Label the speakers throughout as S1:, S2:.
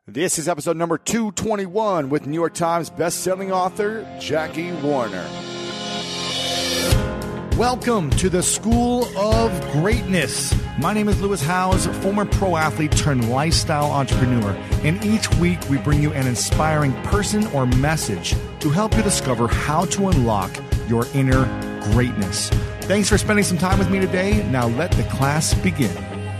S1: This is episode number 221 with New York Times bestselling author Jackie Warner.
S2: Welcome to the School of Greatness. My name is Lewis Howes, former pro athlete turned lifestyle entrepreneur. And each week we bring you an inspiring person or message to help you discover how to unlock your inner greatness. Thanks for spending some time with me today. Now let the class begin.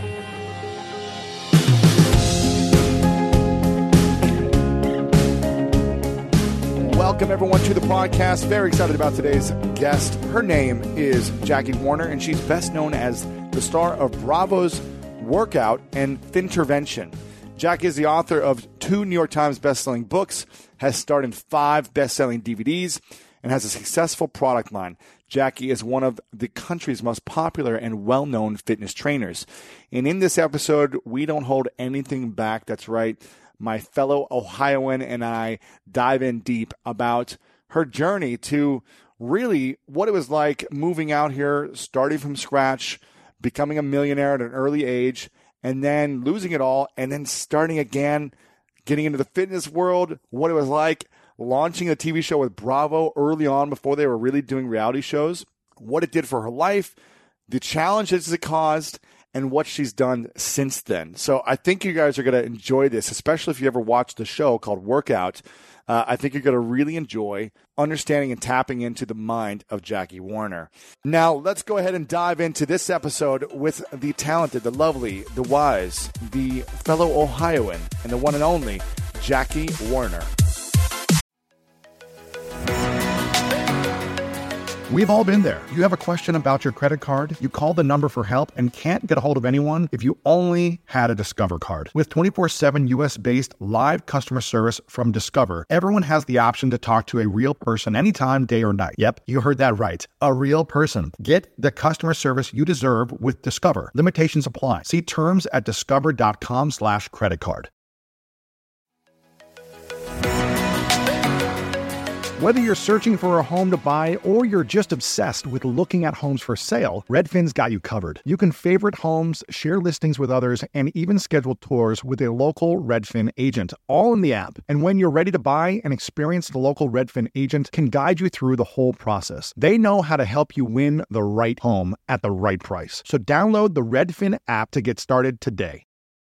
S1: Welcome, everyone, to the podcast. Very excited about today's guest. Her name is Jackie Warner, and she's best known as the star of Bravo's Workout and Fintervention. Jackie is the author of 2 New York Times bestselling books, has starred in 5 bestselling DVDs, and has a successful product line. Jackie is one of the country's most popular and well-known fitness trainers. And in this episode, we don't hold anything back. That's right. My fellow Ohioan and I dive in deep about her journey to really what it was like moving out here, starting from scratch, becoming a millionaire at an early age, and then losing it all, and then starting again, getting into the fitness world, what it was like launching a TV show with Bravo early on before they were really doing reality shows, what it did for her life, the challenges it caused, and what she's done since then. So I think you guys are going to enjoy this, especially if you ever watched the show called Workout. I think you're going to really enjoy understanding and tapping into the mind of Jackie Warner. Now, let's go ahead and dive into this episode with the talented, the lovely, the wise, the fellow Ohioan, and the one and only Jackie Warner.
S2: We've all been there. You have a question about your credit card, you call the number for help and can't get a hold of anyone if you only had a Discover card. With 24/7 US-based live customer service from Discover, everyone has the option to talk to a real person anytime, day or night. Yep, you heard that right. A real person. Get the customer service you deserve with Discover. Limitations apply. See terms at discover.com/creditcard. Whether you're searching for a home to buy or you're just obsessed with looking at homes for sale, Redfin's got you covered. You can favorite homes, share listings with others, and even schedule tours with a local Redfin agent, all in the app. And when you're ready to buy, an experienced local Redfin agent can guide you through the whole process. They know how to help you win the right home at the right price. So download the Redfin app to get started today.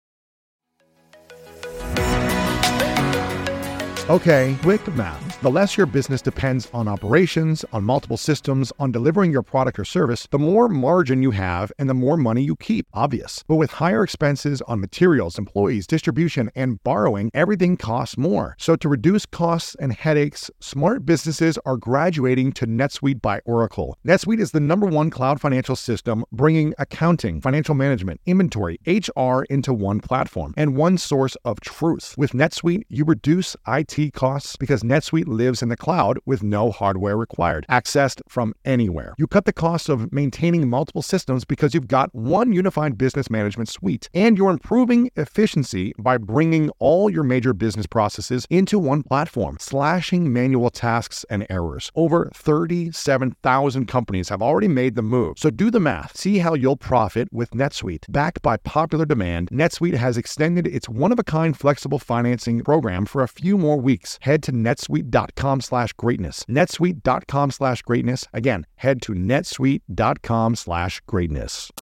S2: Okay, quick math. The less your business depends on operations, on multiple systems, on delivering your product or service, the more margin you have and the more money you keep. Obvious. But with higher expenses on materials, employees, distribution, and borrowing, everything costs more. So to reduce costs and headaches, smart businesses are graduating to NetSuite by Oracle. NetSuite is the #1 cloud financial system, bringing accounting, financial management, inventory, HR into one platform and one source of truth. With NetSuite, you reduce IT costs because NetSuite lives in the cloud with no hardware required, accessed from anywhere. You cut the cost of maintaining multiple systems because you've got one unified business management suite, and you're improving efficiency by bringing all your major business processes into one platform, slashing manual tasks and errors. Over 37,000 companies have already made the move. So do the math. See how you'll profit with NetSuite. Backed by popular demand, NetSuite has extended its one-of-a-kind flexible financing program for a few more weeks. Head to netsuite.com/greatness. netsuite.com/greatness. Again, head to netsuite.com/greatness.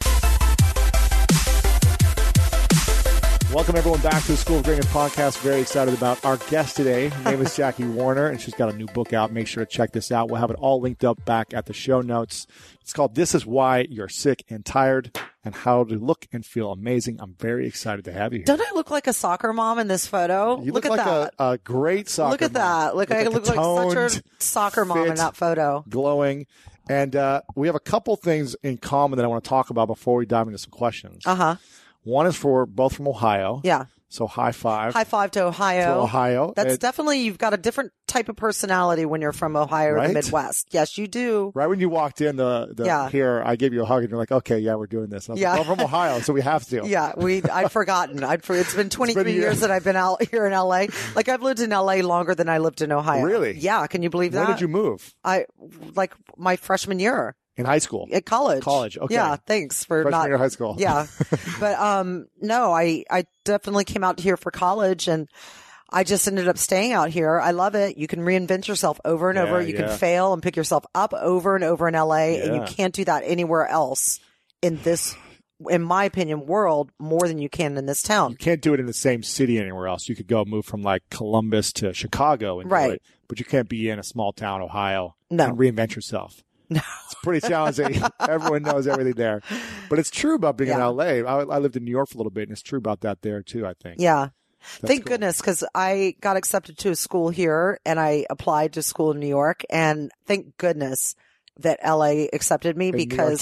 S1: Welcome, everyone, back to the School of Greatness podcast. Very excited about our guest today. Her name is Jackie Warner, and she's got a new book out. Make sure to check this out. We'll have it all linked up back at the show notes. It's called This Is Why You're Sick and Tired and How to Look and Feel Amazing. I'm very excited to have you here.
S3: Don't I look like a soccer mom in this photo?
S1: You look
S3: at
S1: like
S3: that.
S1: a great soccer
S3: Look at
S1: mom.
S3: that. Look, I look like such a soccer mom in that photo.
S1: Glowing. And we have a couple things in common that I want to talk about before we dive into some questions.
S3: Uh-huh.
S1: One is for both from Ohio.
S3: Yeah.
S1: So high five.
S3: High five to Ohio.
S1: To Ohio.
S3: That's definitely, you've got a different type of personality when you're from Ohio or the Midwest. Yes, you do.
S1: Right when you walked in here, I gave you a hug and you're like, okay, yeah, we're doing this. And I was like, well, I'm from Ohio, so we have to.
S3: Yeah, I'd forgotten. It's been 23 years that I've been out here in LA. Like, I've lived in LA longer than I lived in Ohio.
S1: Really?
S3: Yeah, can you believe that?
S1: When did you move?
S3: My freshman year.
S1: In high school?
S3: At college.
S1: College, okay.
S3: Yeah, thanks for
S1: Freshman
S3: not.
S1: year of high school.
S3: Yeah. But no, I definitely came out here for college, and I just ended up staying out here. I love it. You can reinvent yourself over and over. You can fail and pick yourself up over and over in LA, and you can't do that anywhere else in this, in my opinion, world more than you can in this town.
S1: You can't do it in the same city anywhere else. You could go move from like Columbus to Chicago and do it, but you can't be in a small town, Ohio, and reinvent yourself.
S3: No.
S1: It's pretty challenging. Everyone knows everything there. But it's true about being in LA. I lived in New York for a little bit, and it's true about that there too, I think.
S3: Yeah. Thank
S1: cool.
S3: goodness, because I got accepted to a school here, and I applied to school in New York, and thank goodness that LA accepted me, because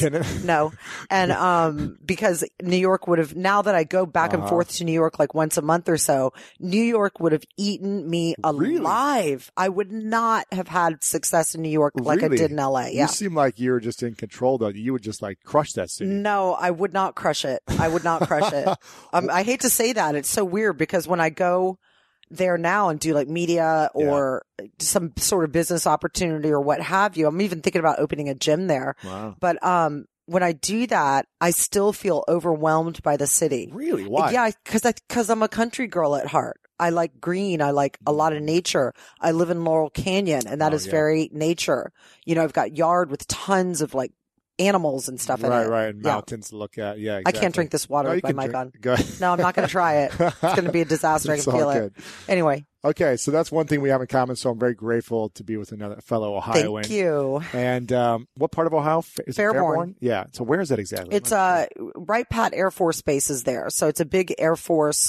S3: because New York would have, now that I go back and forth to New York like once a month or so, New York would have eaten me alive. I would not have had success in New York like I did in LA. Yeah.
S1: You seem like you were just in control, though. You would just like crush that city.
S3: No, I would not crush it. I would not crush it. I hate to say that. It's so weird, because when I go there now and do like media or some sort of business opportunity or what have you, I'm even thinking about opening a gym there.
S1: Wow.
S3: But when I do that, I still feel overwhelmed by the city.
S1: Really? Why?
S3: Yeah, because I'm a country girl at heart. I like green. I like a lot of nature. I live in Laurel Canyon, and that is very nature. You know, I've got yard with tons of like animals and stuff in it.
S1: Right. And mountains to look at. Yeah, exactly.
S3: I can't drink this water with my mic on.
S1: Go ahead.
S3: No, I'm not going to try it. It's going to be a disaster. I can feel it. Anyway.
S1: Okay, so that's one thing we have in common. So I'm very grateful to be with another fellow Ohioan.
S3: Thank you.
S1: And what part of Ohio? Is it Fairborn? Yeah. So where is that exactly?
S3: It's Wright Pat Air Force Base is there. So it's a big Air Force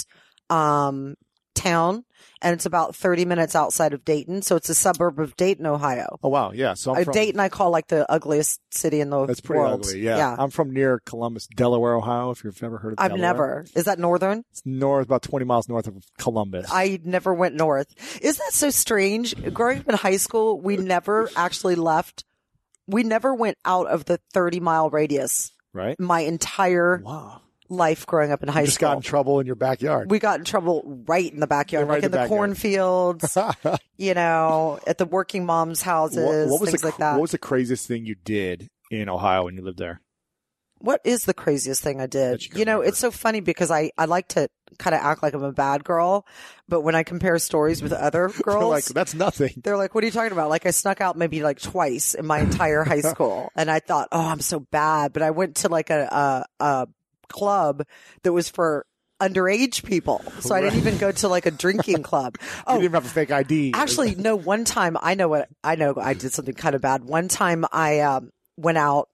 S3: town, and it's about 30 minutes outside of Dayton. So it's a suburb of Dayton, Ohio.
S1: Oh, wow. Yeah. So
S3: Dayton I call like the ugliest city in the world.
S1: That's pretty ugly. Yeah. I'm from near Columbus, Delaware, Ohio, if you've ever heard of Delaware.
S3: I've never. Is that northern?
S1: It's north, about 20 miles north of Columbus.
S3: I never went north. Isn't that so strange? Growing up in high school, we never actually left. We never went out of the 30-mile radius.
S1: Right.
S3: My entire life growing up in high school.
S1: Just got in trouble in your backyard.
S3: We got in trouble right in the backyard, like in the cornfields, you know, at the working moms' houses, things like that.
S1: What was the craziest thing you did in Ohio when you lived there?
S3: What is the craziest thing I did? You know, it's so funny because I like to kind of act like I'm a bad girl, but when I compare stories with other girls,
S1: like, that's nothing.
S3: They're like, what are you talking about? Like, I snuck out maybe like twice in my entire high school, and I thought, oh, I'm so bad. But I went to like a club that was for underage people. So I didn't even go to like a drinking club.
S1: You didn't even have a fake ID.
S3: Actually, no, one time I know I did something kind of bad. One time I went out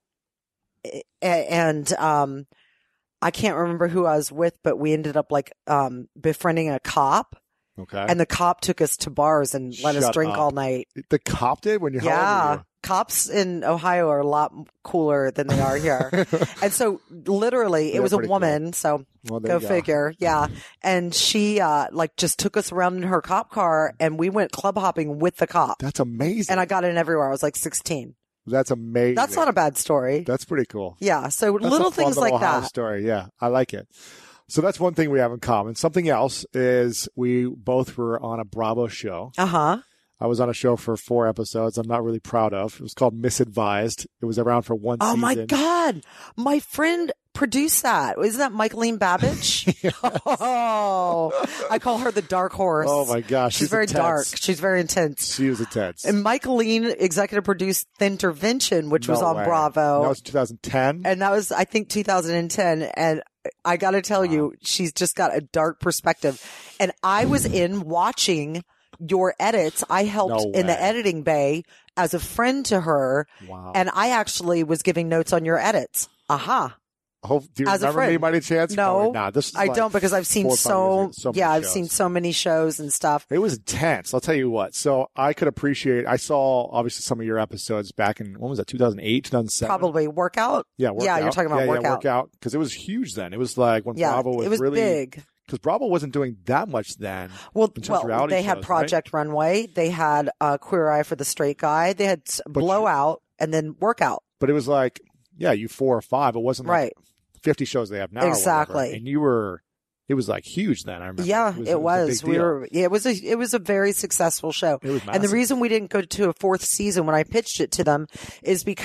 S3: and I can't remember who I was with, but we ended up like befriending a cop.
S1: Okay.
S3: And the cop took us to bars and let us drink all night.
S1: The cop did? When you're how old were you?
S3: Cops in Ohio are a lot cooler than they are here. And so literally it was a woman. Cool. So go figure. Yeah. And she, like just took us around in her cop car and we went club hopping with the cop.
S1: That's amazing.
S3: And I got in everywhere. I was like 16.
S1: That's amazing.
S3: That's not a bad story.
S1: That's pretty cool.
S3: Yeah. So that's little things like
S1: Ohio
S3: that.
S1: Story. Yeah. I like it. So that's one thing we have in common. Something else is we both were on a Bravo show.
S3: Uh-huh.
S1: I was on a show for 4 episodes I'm not really proud of. It was called Misadvised. It was around for one season.
S3: Oh, my God. My friend produced that. Isn't that Michaeline Babbage?
S1: Yes.
S3: Oh, I call her the dark horse.
S1: Oh, my gosh.
S3: She's very dark. She's very intense.
S1: She was intense.
S3: And Michaeline executive produced The Intervention, which was on Bravo.
S1: That was 2010.
S3: And that was, I think, 2010. And I got to tell you, she's just got a dark perspective. And I was in watching your edits. I helped in the editing bay as a friend to her.
S1: Wow.
S3: And I actually was giving notes on your edits. Aha.
S1: Do you remember me by any chance?
S3: No,
S1: nah,
S3: I don't, because I've seen I've seen so many shows and stuff.
S1: It was intense. I'll tell you what. So I could appreciate, I saw obviously some of your episodes back in, when was that? 2008, 2007?
S3: Probably Workout.
S1: Yeah. Workout.
S3: Yeah. You're talking about Workout.
S1: Yeah, Workout. Cause it was huge then. It was like when Bravo was really
S3: big.
S1: Because Bravo wasn't doing that much then.
S3: Well, they had Project Runway. They had Queer Eye for the Straight Guy. They had Blowout and then Workout.
S1: But it was like, you 4 or 5. It wasn't like 50 shows they have now.
S3: Exactly.
S1: And it was like huge then. I remember.
S3: Yeah, it was. It was a very successful show.
S1: It was massive.
S3: And the reason we didn't go to a 4th season when I pitched it to them is because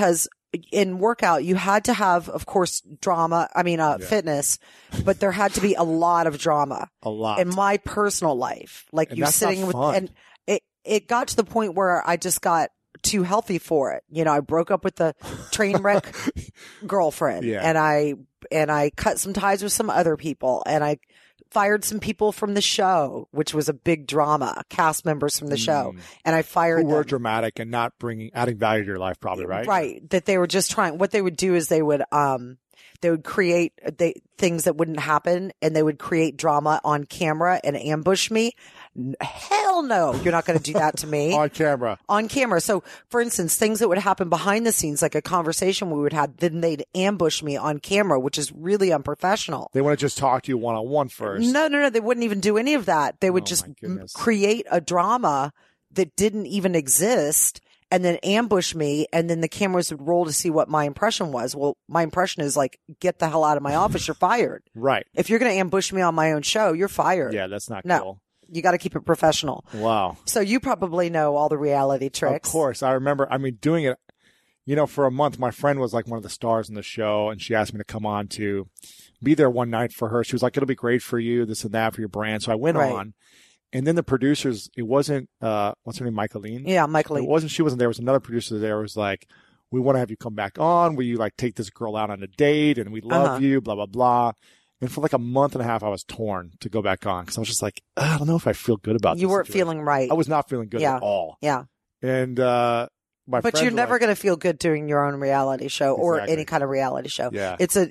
S3: in workout, you had to have, of course, drama. I mean, fitness, but there had to be a lot of drama.
S1: A lot.
S3: In my personal life. Like
S1: and
S3: you sitting with, and it got to the point where I just got too healthy for it. You know, I broke up with the train wreck girlfriend and I cut some ties with some other people and I fired some people from the show, which was a big drama, cast members from the show. And I fired
S1: them. Who were
S3: them.
S1: dramatic and not adding value to your life, probably, right?
S3: Right. That they were just trying, what they would do is they would create things that wouldn't happen and they would create drama on camera and ambush me. Hell no, you're not going to do that to me.
S1: On camera.
S3: On camera. So, for instance, things that would happen behind the scenes, like a conversation we would have, then they'd ambush me on camera, which is really unprofessional.
S1: They want to just talk to you one-on-one first.
S3: No. They wouldn't even do any of that. They would just create a drama that didn't even exist and then ambush me. And then the cameras would roll to see what my impression was. Well, my impression is like, get the hell out of my office. You're fired.
S1: Right.
S3: If you're going to ambush me on my own show, you're fired.
S1: Yeah, that's not cool.
S3: You got to keep it professional.
S1: Wow.
S3: So you probably know all the reality tricks.
S1: Of course. I remember, doing it, for a month. My friend was like one of the stars in the show, and she asked me to come on to be there one night for her. She was like, it'll be great for you, this and that for your brand. So I went on. And then the producers, it wasn't, what's her name, Michaeline?
S3: Yeah, Michaeline.
S1: She wasn't there. It was another producer there. It was like, we want to have you come back on. Will you like take this girl out on a date? And we love you, blah, blah, blah. And for like a month and a half, I was torn to go back on because I was just like, I don't know if I feel good about this.
S3: You weren't feeling right.
S1: I was not feeling good at all.
S3: Yeah.
S1: And
S3: but you're never going to feel good doing your own reality show or any kind of reality show.
S1: Yeah.
S3: It's a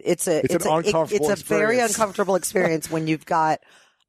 S3: very uncomfortable experience when you've got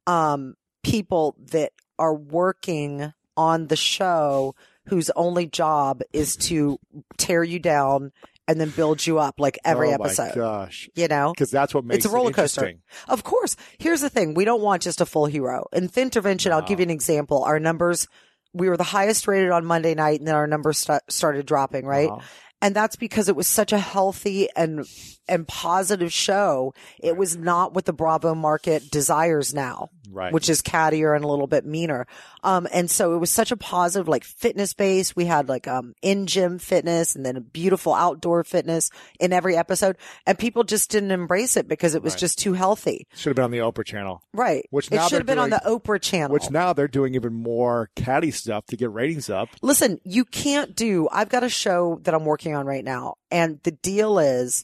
S3: people that are working on the show whose only job is to tear you down and then build you up like every episode.
S1: Oh my gosh.
S3: Because
S1: that's what makes
S3: it's a roller coaster.
S1: Interesting.
S3: Of course. Here's the thing. We don't want just a full hero. In Thintervention, I'll give you an example. Our numbers, we were the highest rated on Monday night and then our numbers started dropping, right? Wow. And that's because it was such a healthy and positive show. It was not what the Bravo market desires now, which is cattier and a little bit meaner. And so it was such a positive, like fitness base. We had like, in-gym fitness and then a beautiful outdoor fitness in every episode. And people just didn't embrace it because it was just too healthy.
S1: Should have been on the Oprah channel.
S3: Right.
S1: Which now
S3: it should have been on the Oprah channel.
S1: Which now they're doing even more catty stuff to get ratings up.
S3: Listen, I've got a show that I'm working on right now. And the deal is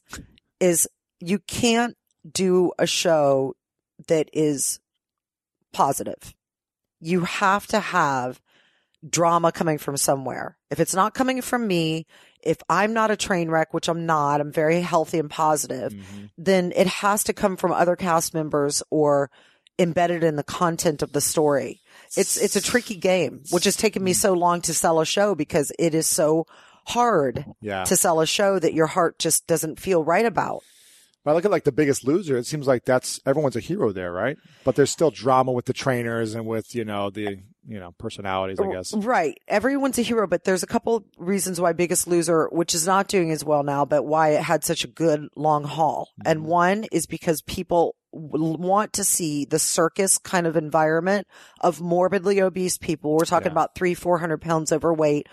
S3: you can't do a show that is positive. You have to have drama coming from somewhere. If it's not coming from me, if I'm not a train wreck, which I'm not, I'm very healthy and positive, then it has to come from other cast members or embedded in the content of the story. It's a tricky game, which has taken me so long to sell a show because it is so hard to sell a show that your heart just doesn't feel right about.
S1: But I look at like The Biggest Loser. It seems like everyone's a hero there, right? But there's still drama with the trainers and with, the personalities, I guess.
S3: Right. Everyone's a hero, but there's a couple reasons why Biggest Loser, which is not doing as well now, but why it had such a good long haul. And one is because people want to see the circus kind of environment of morbidly obese people. We're talking about 300-400 pounds overweight,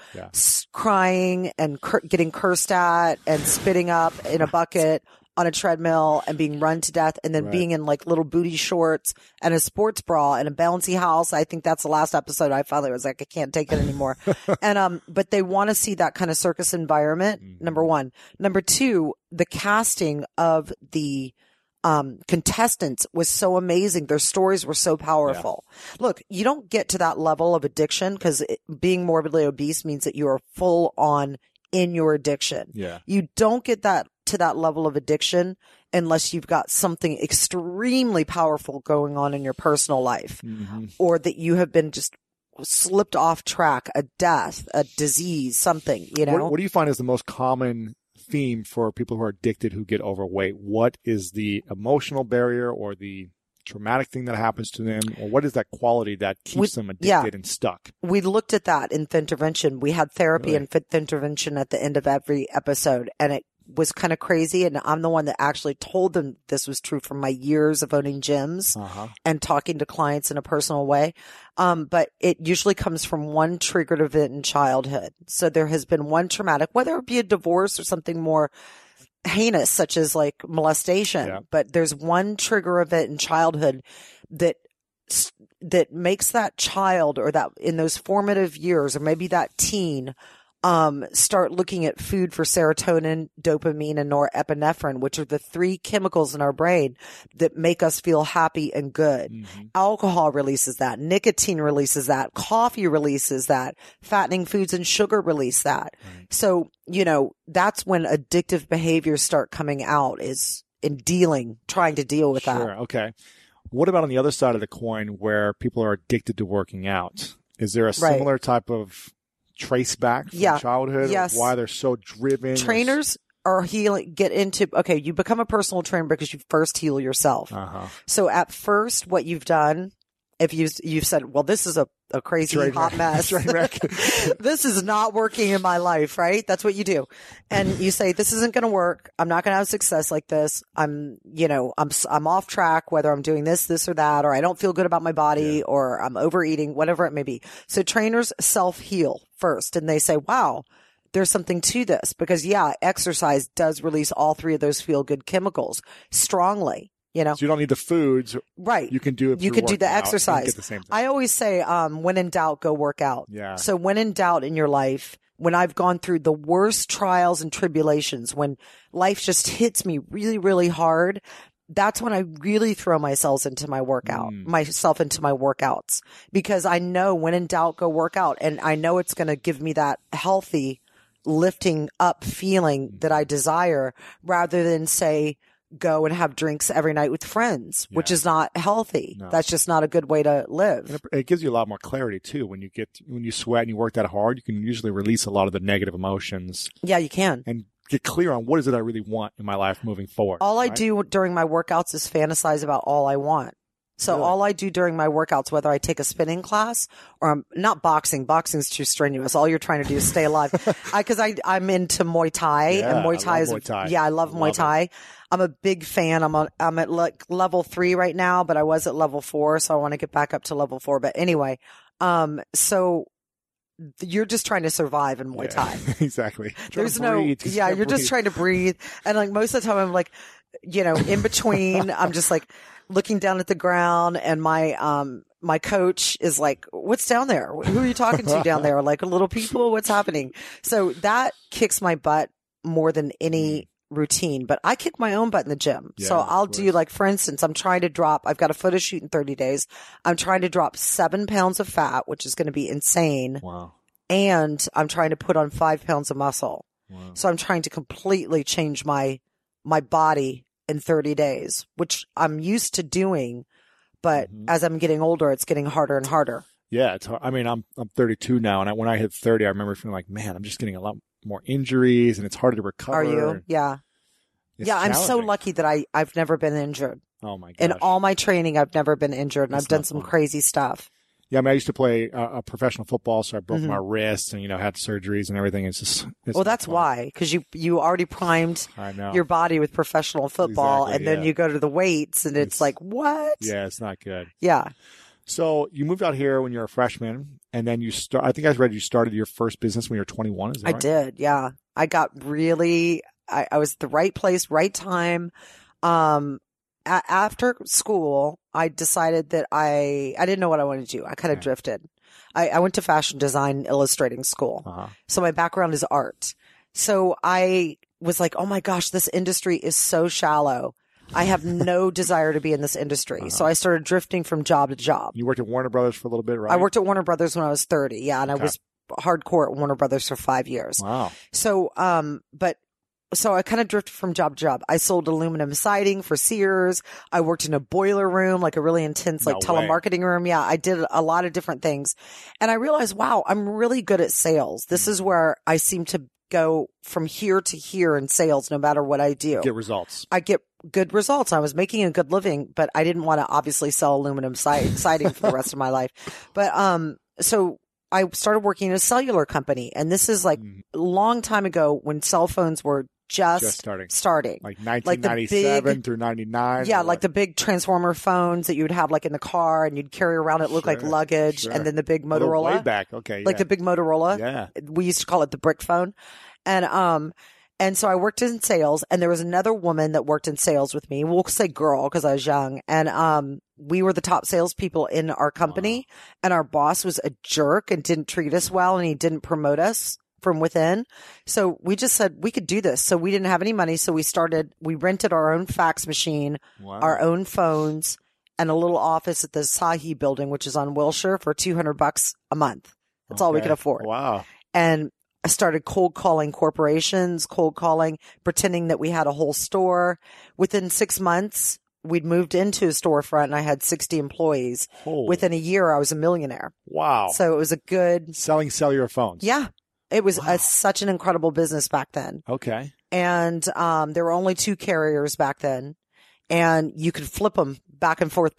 S3: crying and getting cursed at and spitting up in a bucket on a treadmill and being run to death and then being in like little booty shorts and a sports bra and a bouncy house. I think that's the last episode I finally was like, I can't take it anymore. And, but they want to see that kind of circus environment. Number one. Number two, the casting of the contestants was so amazing. Their stories were so powerful. Look, you don't get to that level of addiction because being morbidly obese means that you are full on in your addiction. You don't get to that level of addiction unless you've got something extremely powerful going on in your personal life or that you have been just slipped off track, a death, a disease, something,
S1: What do you find is the most common theme for people who are addicted who get overweight? What is the emotional barrier or the traumatic thing that happens to them, or what is that quality that keeps them addicted and stuck?
S3: We looked at that in Thintervention. We had therapy and Thintervention at the end of every episode, and was kind of crazy. And I'm the one that actually told them this was true from my years of owning gyms and talking to clients in a personal way. But it usually comes from one triggered event in childhood. So there has been one traumatic, whether it be a divorce or something more heinous, such as like molestation. Yeah. But there's one trigger event in childhood that makes that child, or that in those formative years, or maybe that teen, start looking at food for serotonin, dopamine, and norepinephrine, which are the three chemicals in our brain that make us feel happy and good. Mm-hmm. Alcohol releases that. Nicotine releases that. Coffee releases that. Fattening foods and sugar release that. Right. So, that's when addictive behaviors start coming out, is in trying to deal with that.
S1: Sure. Okay. What about on the other side of the coin where people are addicted to working out? Is there a similar type of trace back from childhood?
S3: Yes.
S1: Of why they're so driven?
S3: Trainers are you become a personal trainer because you first heal yourself. So at first, what you've done, if you've said, well, this is a crazy hot mess. This is not working in my life, right? That's what you do. And you say, this isn't going to work. I'm not going to have success like this. I'm off track, whether I'm doing this or that, or I don't feel good about my body, or I'm overeating, whatever it may be. So trainers self-heal first, and they say, wow, there's something to this, because exercise does release all three of those feel-good chemicals strongly. So
S1: you don't need the foods.
S3: Right.
S1: You can do it.
S3: You can do the exercise.
S1: Get the same thing.
S3: I always say, when in doubt, go work out.
S1: Yeah.
S3: So when in doubt in your life, when I've gone through the worst trials and tribulations, when life just hits me really, really hard, that's when I really throw myself into my workouts, because I know when in doubt, go work out. And I know it's going to give me that healthy lifting up feeling that I desire, rather than say, go and have drinks every night with friends, which is not healthy. No. That's just not a good way to live.
S1: And it gives you a lot more clarity too. When you sweat and you work that hard, you can usually release a lot of the negative emotions.
S3: Yeah, you can.
S1: And get clear on what is it I really want in my life moving forward.
S3: All I do during my workouts is fantasize about all I want. So all I do during my workouts, whether I take a spinning class or I'm not boxing, boxing's too strenuous. All you're trying to do is stay alive. I'm into Muay Thai, and Muay Thai I love Muay Thai. I'm a big fan. I'm at like level 3 right now, but I was at level 4, so I want to get back up to level 4. But anyway, so you're just trying to survive in Muay Thai.
S1: Exactly.
S3: You're just trying to breathe. And like most of the time I'm like, in between, I'm just like looking down at the ground, and my coach is like, what's down there? Who are you talking to down there? Like little people? What's happening? So that kicks my butt more than any routine, but I kick my own butt in the gym. So I'll do, like, for instance, I've got a photo shoot in 30 days. I'm trying to drop 7 pounds of fat, which is going to be insane.
S1: Wow.
S3: And I'm trying to put on 5 pounds of muscle. Wow. So I'm trying to completely change my body in 30 days, which I'm used to doing. But as I'm getting older, it's getting harder and harder.
S1: Yeah. It's hard. I mean, I'm 32 now. And when I hit 30, I remember feeling like, man, I'm just getting a lot more injuries, and it's harder to recover.
S3: Are you? Yeah. Yeah. I'm so lucky that I've never been injured.
S1: Oh my gosh.
S3: In all my training, I've never been injured, and I've done some crazy stuff.
S1: Yeah. I mean, I used to play a professional football, so I broke my wrist and, had surgeries and everything.
S3: That's why, because you already primed your body with professional football, and then you go to the weights, and it's like, what?
S1: Yeah. It's not good.
S3: Yeah.
S1: So you moved out here when you were a freshman, and then I think I read you started your first business when you were 21. Is that right?
S3: I did. Yeah. I got I was at the right place, right time. After school, I decided that I didn't know what I wanted to do. I kind of drifted. I went to fashion design illustrating school. So my background is art. So I was like, oh my gosh, this industry is so shallow. I have no desire to be in this industry. So I started drifting from job to job.
S1: You worked at Warner Brothers for a little bit, right?
S3: I worked at Warner Brothers when I was 30. Yeah. And I was hardcore at Warner Brothers for 5 years.
S1: Wow.
S3: So, so I kind of drifted from job to job. I sold aluminum siding for Sears. I worked in a boiler room, like a really intense, telemarketing room. Yeah. I did a lot of different things. And I realized, wow, I'm really good at sales. This is where I seem to go from here to here in sales, no matter what I do.
S1: Get results.
S3: I get good results. I was making a good living, but I didn't want to obviously sell aluminum siding for the rest of my life. But, so I started working in a cellular company, and this is like a long time ago when cell phones were just starting.
S1: Like 1997 through 99.
S3: Yeah, like the big transformer phones that you would have like in the car and you'd carry around. It looked like luggage. And then the big Motorola.
S1: Way back. Okay.
S3: Like the big Motorola.
S1: Yeah.
S3: We used to call it the brick phone. And so I worked in sales, and there was another woman that worked in sales with me. We'll say girl because I was young. And we were the top salespeople in our company. Wow. And our boss was a jerk and didn't treat us well, and he didn't promote us from within. So we just said we could do this. So we didn't have any money. So we rented our own fax machine, our own phones, and a little office at the Sahi building, which is on Wilshire, for $200 a month. That's all we could afford.
S1: Wow.
S3: And I started cold calling corporations, pretending that we had a whole store. Within 6 months, we'd moved into a storefront and I had 60 employees. Within a year, I was a millionaire.
S1: Wow.
S3: So it was a good...
S1: Selling cellular phones.
S3: Yeah. It was such an incredible business back then.
S1: Okay.
S3: And there were only 2 carriers back then. And you could flip them back and forth,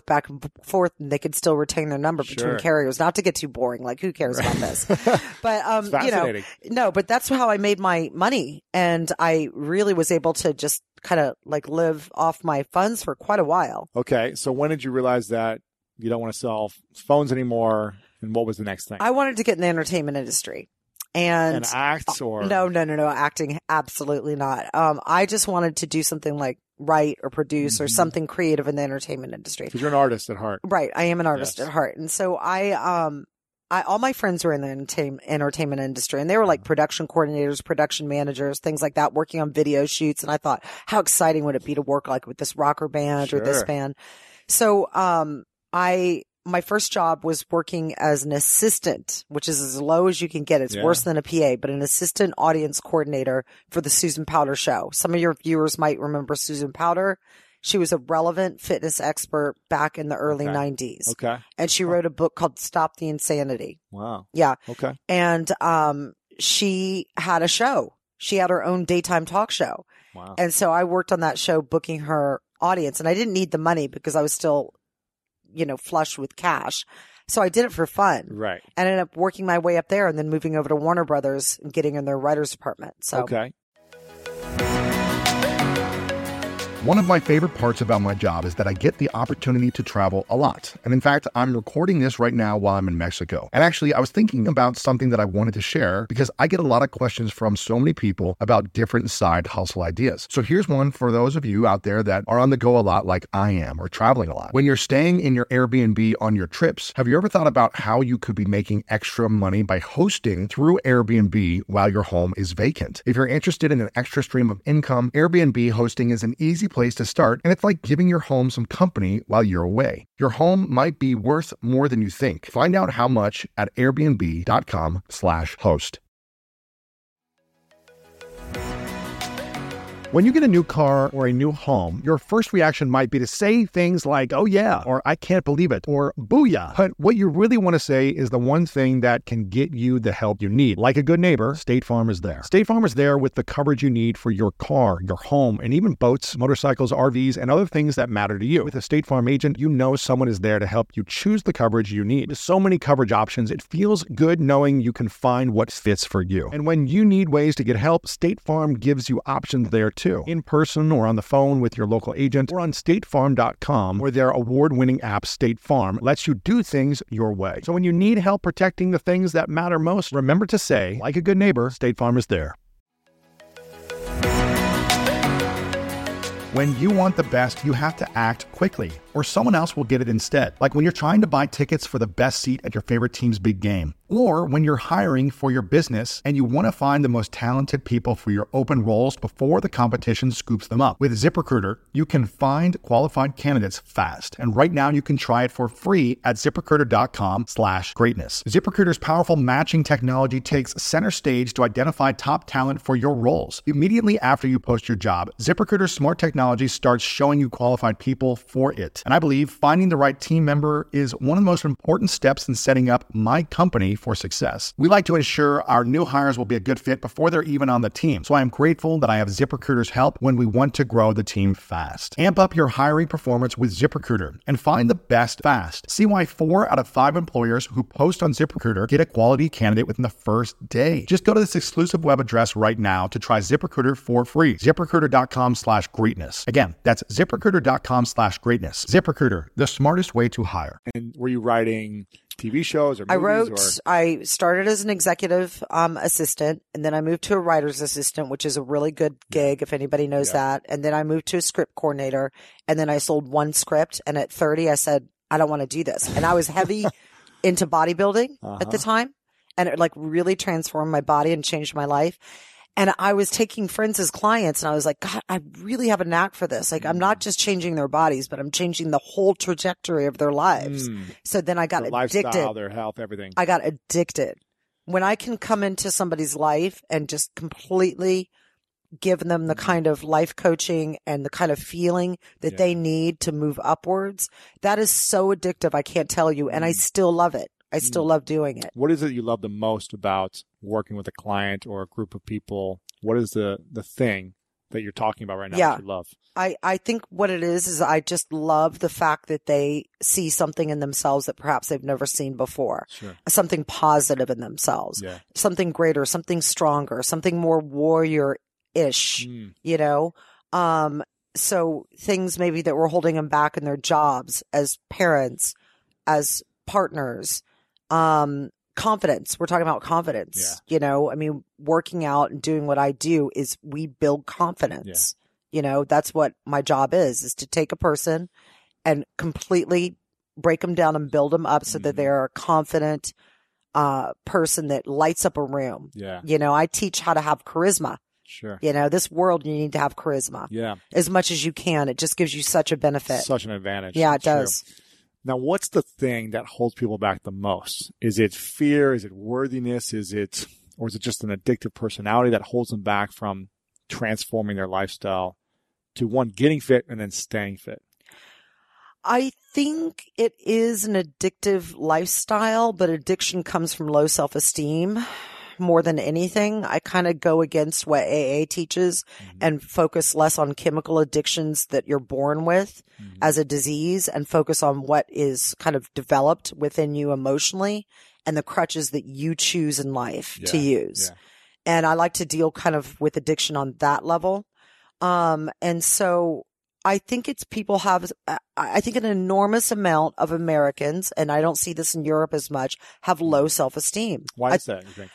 S3: and they could still retain their number between carriers. Not to get too boring, like who cares about this? But but that's how I made my money, and I really was able to just kind of like live off my funds for quite a while.
S1: Okay, so when did you realize that you don't want to sell phones anymore, and what was the next thing?
S3: I wanted to get in the entertainment industry. And
S1: act or
S3: no, acting, absolutely not. I just wanted to do something like write or produce or something creative in the entertainment industry.
S1: Because you're an artist at heart.
S3: Right. I am an artist at heart. And so I all my friends were in the entertainment industry, and they were like production coordinators, production managers, things like that, working on video shoots. And I thought, how exciting would it be to work like with this rocker band or this band? So, my first job was working as an assistant, which is as low as you can get. It's worse than a PA, but an assistant audience coordinator for the Susan Powter Show. Some of your viewers might remember Susan Powter. She was a relevant fitness expert back in the early 90s.
S1: Okay.
S3: And she wrote a book called Stop the Insanity.
S1: Wow.
S3: Yeah.
S1: Okay.
S3: And she had a show. She had her own daytime talk show.
S1: Wow.
S3: And so I worked on that show booking her audience. And I didn't need the money because I was still flush with cash. So I did it for fun.
S1: Right.
S3: And ended up working my way up there and then moving over to Warner Brothers and getting in their writers department. So
S1: okay.
S2: One of my favorite parts about my job is that I get the opportunity to travel a lot. And in fact, I'm recording this right now while I'm in Mexico. And actually, I was thinking about something that I wanted to share because I get a lot of questions from so many people about different side hustle ideas. So here's one for those of you out there that are on the go a lot like I am or traveling a lot. When you're staying in your Airbnb on your trips, have you ever thought about how you could be making extra money by hosting through Airbnb while your home is vacant? If you're interested in an extra stream of income, Airbnb hosting is an easy place to start, and it's like giving your home some company while you're away. Your home might be worth more than you think. Find out how much at airbnb.com/host. When you get a new car or a new home, your first reaction might be to say things like, oh yeah, or I can't believe it, or booyah. But what you really want to say is the one thing that can get you the help you need. Like a good neighbor, State Farm is there. State Farm is there with the coverage you need for your car, your home, and even boats, motorcycles, RVs, and other things that matter to you. With a State Farm agent, you know someone is there to help you choose the coverage you need. With so many coverage options, it feels good knowing you can find what fits for you. And when you need ways to get help, State Farm gives you options there too. In person or on the phone with your local agent or on statefarm.com, where their award-winning app State Farm lets you do things your way. So when you need help protecting the things that matter most, remember to say, like a good neighbor, State Farm is there. When you want the best, you have to act quickly, or someone else will get it instead. Like when you're trying to buy tickets for the best seat at your favorite team's big game. Or when you're hiring for your business and you want to find the most talented people for your open roles before the competition scoops them up. With ZipRecruiter, you can find qualified candidates fast. And right now you can try it for free at ZipRecruiter.com/greatness. ZipRecruiter's powerful matching technology takes center stage to identify top talent for your roles. Immediately after you post your job, ZipRecruiter's smart technology starts showing you qualified people for it. And I believe finding the right team member is one of the most important steps in setting up my company for success. We like to ensure our new hires will be a good fit before they're even on the team. So I am grateful that I have ZipRecruiter's help when we want to grow the team fast. Amp up your hiring performance with ZipRecruiter and find the best fast. See why 4 out of 5 employers who post on ZipRecruiter get a quality candidate within the first day. Just go to this exclusive web address right now to try ZipRecruiter for free. ZipRecruiter.com/greatness. Again, that's ZipRecruiter.com/greatness. ZipRecruiter, the smartest way to hire.
S1: And were you writing TV shows or movies?
S3: I started as an executive assistant, and then I moved to a writer's assistant, which is a really good gig if anybody knows that. And then I moved to a script coordinator, and then I sold one script. And at 30, I said, I don't want to do this. And I was heavy into bodybuilding at the time, and it like really transformed my body and changed my life. And I was taking friends as clients, and I was like, God, I really have a knack for this. Like, I'm not just changing their bodies, but I'm changing the whole trajectory of their lives. So then I got addicted.
S1: Lifestyle, their health, everything.
S3: I got addicted. When I can come into somebody's life and just completely give them the kind of life coaching and the kind of feeling that they need to move upwards, that is so addictive. I can't tell you. And I still love it. I still love doing it.
S1: What is it you love the most about working with a client or a group of people? What is the thing that you're talking about right now that you love?
S3: I think what it is I just love the fact that they see something in themselves that perhaps they've never seen before.
S1: Sure.
S3: Something positive in themselves.
S1: Yeah.
S3: Something greater, something stronger, something more warrior-ish, you know? So things maybe that were holding them back in their jobs as parents, as partners, confidence. We're talking about confidence, you know, I mean, working out and doing what I do is we build confidence. You know, that's what my job is to take a person and completely break them down and build them up so that they're a confident, person that lights up a room.
S1: Yeah.
S3: You know, I teach how to have charisma.
S1: Sure.
S3: You know, this world, you need to have charisma.
S1: Yeah.
S3: As much as you can. It just gives you such a benefit.
S1: Such an advantage.
S3: Yeah, it does.
S1: True. Now, what's the thing that holds people back the most? Is it fear? Is it worthiness? Or is it just an addictive personality that holds them back from transforming their lifestyle to one, getting fit and then staying fit?
S3: I think it is an addictive lifestyle, but addiction comes from low self-esteem more than anything. I kind of go against what AA teaches and focus less on chemical addictions that you're born with as a disease and focus on what is kind of developed within you emotionally and the crutches that you choose in life to use. And I like to deal kind of with addiction on that level. And so I think I think an enormous amount of Americans, and I don't see this in Europe as much, have low self-esteem.
S1: Why is that, you think?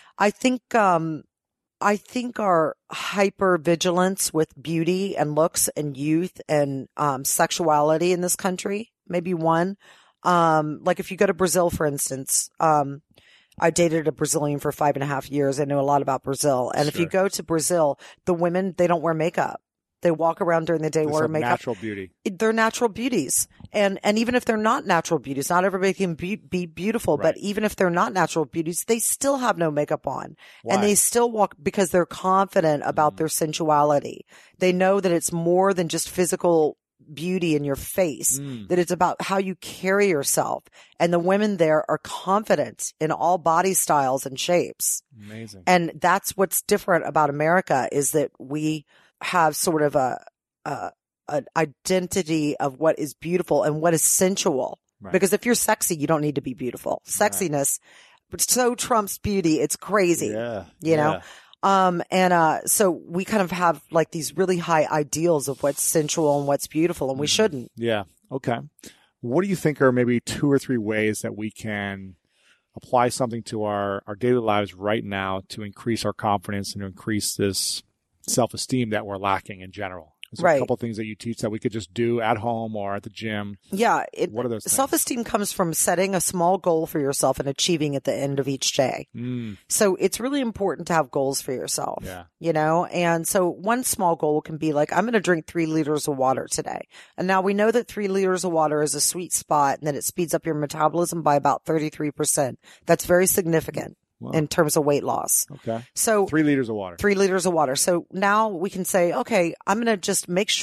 S3: I think our hyper-vigilance with beauty and looks and youth and sexuality in this country, maybe one. Like if you go to Brazil, for instance, I dated a Brazilian for 5.5 years. I know a lot about Brazil. And if you go to Brazil, the women, they don't wear makeup. They walk around during the day wearing makeup.
S1: Natural beauty.
S3: They're natural beauties. And even if they're not natural beauties, not everybody can be beautiful, but even if they're not natural beauties, they still have no makeup on.
S1: Why?
S3: And they still walk because they're confident about their sensuality. They know that it's more than just physical beauty in your face, that it's about how you carry yourself. And the women there are confident in all body styles and shapes.
S1: Amazing.
S3: And that's what's different about America is that we have sort of an identity of what is beautiful and what is sensual. Right. Because if you're sexy, you don't need to be beautiful. Sexiness, but so trumps beauty. It's crazy.
S1: Yeah.
S3: You know? So we kind of have like these really high ideals of what's sensual and what's beautiful, and we shouldn't.
S1: Yeah. Okay. What do you think are maybe 2 or 3 ways that we can apply something to our daily lives right now to increase our confidence and to increase this self-esteem that we're lacking in general? Is there a couple of things that you teach that we could just do at home or at the gym?
S3: Yeah.
S1: What are those things?
S3: Self-esteem comes from setting a small goal for yourself and achieving at the end of each day. So it's really important to have goals for yourself, you know? And so one small goal can be like, I'm going to drink 3 liters of water today. And now we know that 3 liters of water is a sweet spot and that it speeds up your metabolism by about 33%. That's very significant. Wow. In terms of weight loss.
S1: Okay.
S3: So
S1: 3 liters of water.
S3: 3 liters of water. So now we can say, okay, I'm going to just make sure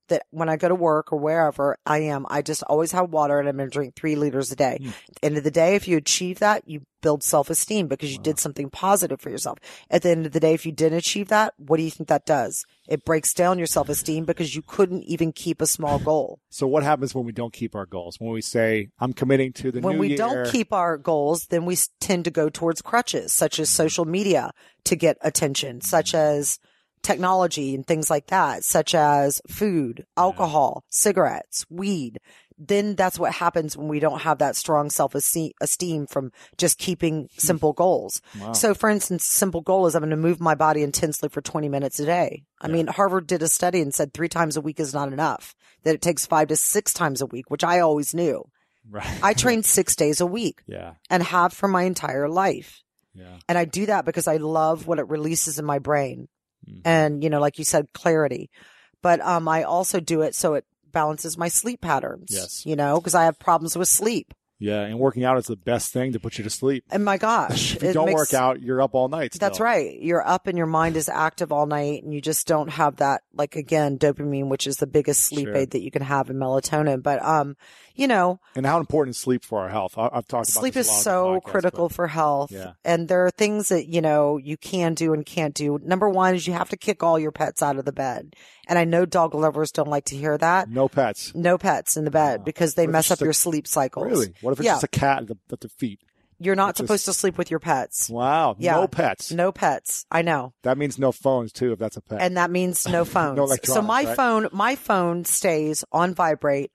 S3: that when I go to work or wherever I am, I just always have water and I'm going to drink 3 liters a day. At the end of the day, if you achieve that, you build self-esteem because you did something positive for yourself. At the end of the day, if you didn't achieve that, what do you think that does? It breaks down your self-esteem because you couldn't even keep a small goal.
S1: So what happens when we don't keep our goals? When we say, I'm committing to the new year.
S3: When we don't keep our goals, then we tend to go towards crutches, such as social media to get attention, such as technology and things like that, such as food, alcohol, cigarettes, weed. Then that's what happens when we don't have that strong self-esteem from just keeping simple goals. Wow. So for instance, simple goal is I'm going to move my body intensely for 20 minutes a day. I mean, Harvard did a study and said 3 times a week is not enough, that it takes 5 to 6 times a week, which I always knew.
S1: Right.
S3: I train 6 days a week and have for my entire life. Yeah. And I do that because I love what it releases in my brain. And, you know, like you said, clarity. But I also do it so it balances my sleep patterns.
S1: Yes.
S3: You know, because I have problems with sleep.
S1: Yeah, and working out is the best thing to put you to sleep.
S3: And my gosh.
S1: If you don't work out, you're up all night still.
S3: That's right. You're up and your mind is active all night and you just don't have that, like, again, dopamine, which is the biggest sleep aid that you can have, in melatonin. But, you know.
S1: And how important is sleep for our health? I've talked about
S3: sleep
S1: this
S3: is so critical for health. Yeah. And there are things that, you know, you can do and can't do. Number one is you have to kick all your pets out of the bed. And I know dog lovers don't like to hear that.
S1: No pets.
S3: No pets in the bed because they mess up your sleep cycles.
S1: Really? What if it's just a cat at the feet?
S3: You're not supposed to sleep with your pets.
S1: Wow. Yeah. No pets.
S3: No pets. I know.
S1: That means no phones too, if that's a pet.
S3: And that means no phones.
S1: No electronics,
S3: so my phone stays on vibrate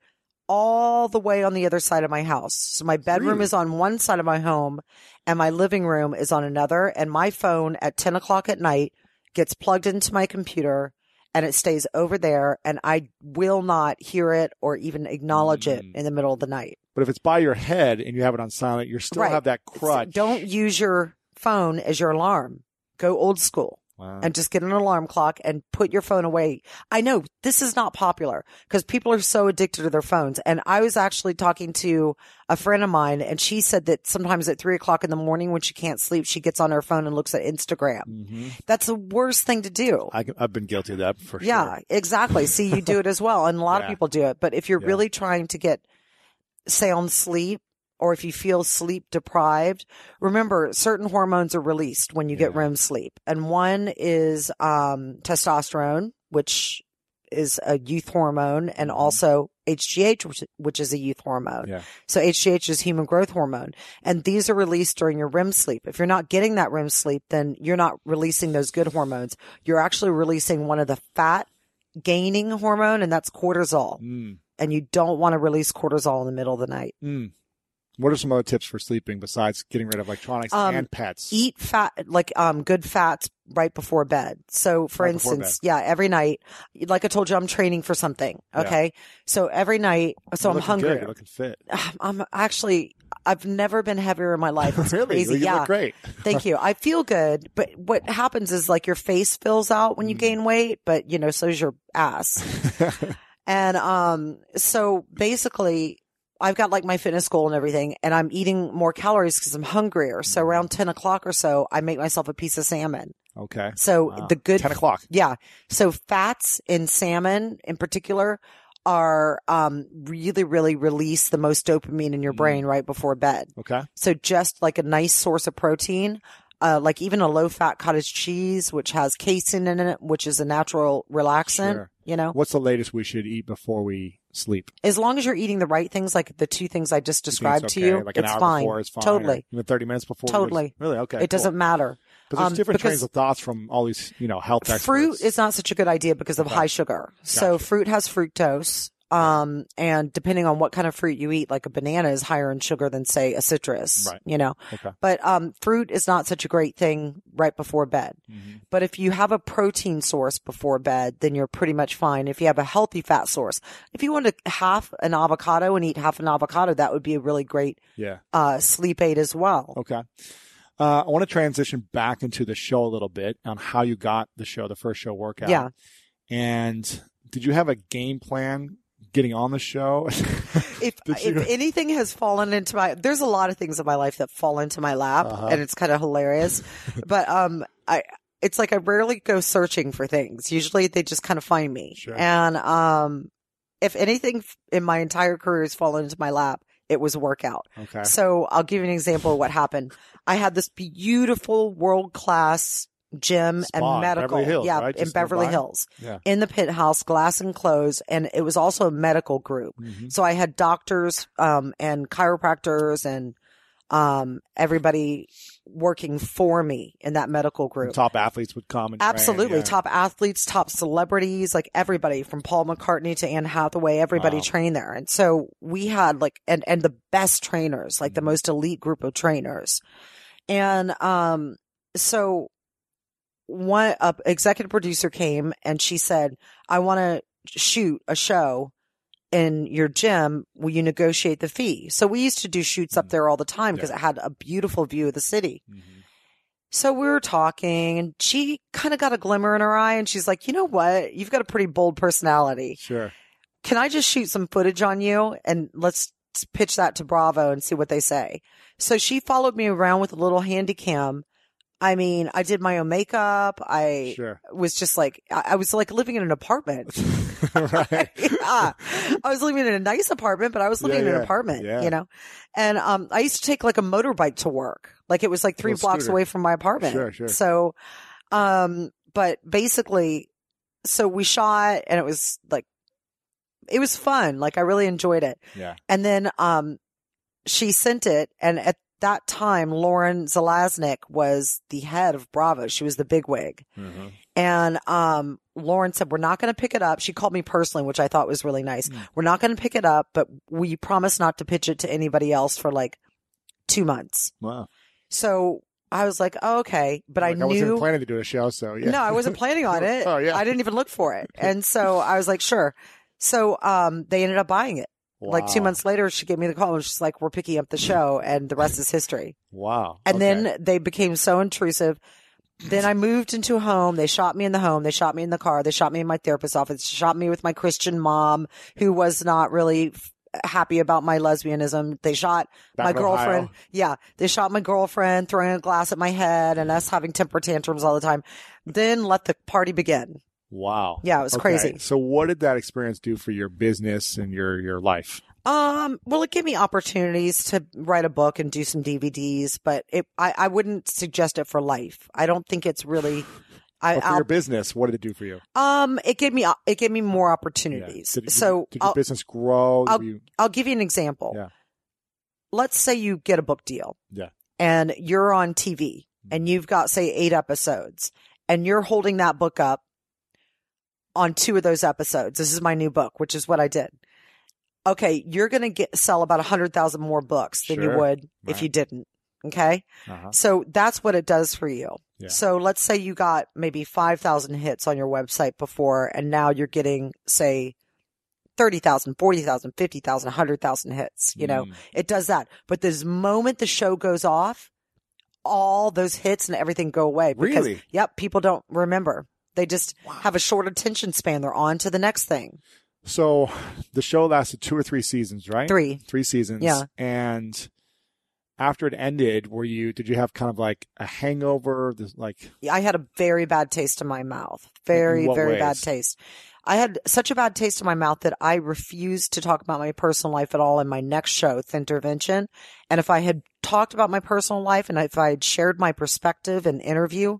S3: all the way on the other side of my house. So my bedroom is on one side of my home and my living room is on another. And my phone at 10 o'clock at night gets plugged into my computer and it stays over there and I will not hear it or even acknowledge it in the middle of the night.
S1: But if it's by your head and you have it on silent, you still have that crutch.
S3: So don't use your phone as your alarm. Go old school. Wow. And just get an alarm clock and put your phone away. I know this is not popular because people are so addicted to their phones. And I was actually talking to a friend of mine and she said that sometimes at 3 o'clock in the morning when she can't sleep, she gets on her phone and looks at Instagram. Mm-hmm. That's the worst thing to do.
S1: I've been guilty of that for sure.
S3: Yeah, exactly. See, you do it as well. And a lot of people do it. But if you're really trying to get sound sleep, or if you feel sleep deprived, remember certain hormones are released when you get REM sleep. And one is testosterone, which is a youth hormone, and also HGH, which is a youth hormone. Yeah. So HGH is human growth hormone. And these are released during your REM sleep. If you're not getting that REM sleep, then you're not releasing those good hormones. You're actually releasing one of the fat gaining hormone, and that's cortisol. And you don't want to release cortisol in the middle of the night.
S1: What are some other tips for sleeping besides getting rid of electronics and pets?
S3: Eat fat, like good fats right before bed. So for instance, every night, like I told you, I'm training for something. Okay. Yeah. So every night, I'm hungry.
S1: Good. You're looking fit.
S3: I've never been heavier in my life. It's
S1: really?
S3: crazy.
S1: You look great.
S3: Thank you. I feel good. But what happens is like your face fills out when you gain weight, but you know, so's your ass. And, so basically, I've got like my fitness goal and everything, and I'm eating more calories because I'm hungrier. So around 10 o'clock or so, I make myself a piece of salmon.
S1: Okay.
S3: So the good
S1: 10 o'clock.
S3: Yeah. So fats in salmon in particular are really, really release the most dopamine in your brain right before bed.
S1: Okay.
S3: So just like a nice source of protein. Like even a low-fat cottage cheese, which has casein in it, which is a natural relaxant, you know.
S1: What's the latest we should eat before we sleep?
S3: As long as you're eating the right things, like the 2 things I just described to you,
S1: like an hour before is fine.
S3: Totally.
S1: Even 30 minutes before?
S3: Totally.
S1: Really? Okay.
S3: It doesn't matter.
S1: But there's different trains of thoughts from all these, health experts.
S3: Fruit is not such a good idea because of high sugar. Gotcha. So fruit has fructose. And depending on what kind of fruit you eat, like a banana is higher in sugar than say a citrus,
S1: Okay.
S3: But, fruit is not such a great thing right before bed. Mm-hmm. But if you have a protein source before bed, then you're pretty much fine. If you have a healthy fat source, if you want to half an avocado and eat half an avocado, that would be a really great, sleep aid as well.
S1: Okay. I want to transition back into the show a little bit on how you got the show, the first show workout.
S3: Yeah.
S1: And did you have a game plan getting on the show?
S3: If anything has fallen into there's a lot of things in my life that fall into my lap and it's kind of hilarious. But, it's like I rarely go searching for things. Usually they just kind of find me.
S1: Sure.
S3: And, if anything in my entire career has fallen into my lap, it was workout.
S1: Okay.
S3: So I'll give you an example of what happened. I had this beautiful world-class gym
S1: Spa
S3: and
S1: in
S3: medical.
S1: Beverly Hills,
S3: yeah,
S1: right?
S3: in
S1: Just
S3: Beverly
S1: nearby?
S3: Hills.
S1: Yeah.
S3: In the pit house, glass enclosed, and it was also a medical group.
S1: Mm-hmm.
S3: So I had doctors, and chiropractors and, everybody working for me in that medical group.
S1: Top athletes would come and train,
S3: Absolutely.
S1: yeah.
S3: Top athletes, top celebrities, like everybody from Paul McCartney to Anne Hathaway, everybody
S1: Wow.
S3: trained there. And so we had like, and the best trainers, like the most elite group of trainers. And, so one executive producer came and she said, I want to shoot a show in your gym. Will you negotiate the fee? So we used to do shoots up there all the time because it had a beautiful view of the city.
S1: Mm-hmm.
S3: So we were talking and she kind of got a glimmer in her eye and she's like, you know what? You've got a pretty bold personality.
S1: Sure.
S3: Can I just shoot some footage on you and let's pitch that to Bravo and see what they say? So she followed me around with a little handy cam. I mean, I did my own makeup. I
S1: Sure.
S3: was just like, I was like living in an apartment.
S1: Right.
S3: Yeah. I was living in a nice apartment, but I was living in an apartment,
S1: Yeah.
S3: you know? And, I used to take like a motorbike to work. Like it was like 3
S1: Little
S3: blocks
S1: scooter.
S3: away from my apartment.
S1: Sure.
S3: So, but basically, so we shot and it was like, it was fun. Like I really enjoyed it.
S1: Yeah.
S3: And then, she sent it. And at that time, Lauren Zalaznick was the head of Bravo. She was the bigwig.
S1: Mm-hmm.
S3: And, Lauren said, we're not going to pick it up. She called me personally, which I thought was really nice. We're not going to pick it up, but we promise not to pitch it to anybody else for like 2 months.
S1: Wow.
S3: So I was like, oh, okay. But
S1: Like,
S3: I
S1: I wasn't
S3: knew,
S1: planning to do a show, so yeah.
S3: no, I wasn't planning on it.
S1: Oh, yeah.
S3: I didn't even look for it. And so I was like, sure. So, they ended up buying it. Like 2
S1: Wow.
S3: months later, she gave me the call and she's like, we're picking up the show and the rest is history.
S1: Wow.
S3: And
S1: Okay.
S3: then they became so intrusive. Then I moved into a home. They shot me in the home. They shot me in the car. They shot me in my therapist's office. They shot me with my Christian mom who was not really happy about my lesbianism. They shot
S1: Back
S3: my
S1: in
S3: girlfriend.
S1: Ohio.
S3: Yeah. They shot my girlfriend throwing a glass at my head and us having temper tantrums all the time. Then let the party begin.
S1: Wow.
S3: Yeah, it was
S1: Okay.
S3: crazy.
S1: So what did that experience do for your business and your life?
S3: Well, it gave me opportunities to write a book and do some DVDs, but I wouldn't suggest it for life. I don't think it's really,
S1: But for your business, what did it do for you?
S3: it gave me more opportunities.
S1: Yeah. Did
S3: So
S1: your business grow?
S3: I'll give you an example.
S1: Yeah.
S3: Let's say you get a book deal.
S1: Yeah.
S3: And you're on TV and you've got, say, 8 episodes and you're holding that book up on 2 of those episodes. This is my new book, which is what I did. Okay. You're going to sell about 100,000 more books than you
S1: Sure.
S3: would if
S1: Right.
S3: you didn't. Okay.
S1: Uh-huh.
S3: So that's what it does for you.
S1: Yeah.
S3: So let's say you got maybe 5,000 hits on your website before, and now you're getting, say, 30,000, 40,000, 50,000, 100,000 hits. You know, it does that. But this moment the show goes off, all those hits and everything go away. Because,
S1: Really?
S3: Yep. People don't remember. They just have a short attention span. They're on to the next thing.
S1: So the show lasted 2 or 3 seasons, right?
S3: 3.
S1: 3 seasons.
S3: Yeah.
S1: And after it ended, did you have kind of like a hangover?
S3: I had a very bad taste in my mouth. Very,
S1: In what
S3: very bad
S1: ways?
S3: taste. I had such a bad taste in my mouth that I refused to talk about my personal life at all in my next show, Thintervention. And if I had talked about my personal life and if I had shared my perspective in interviews,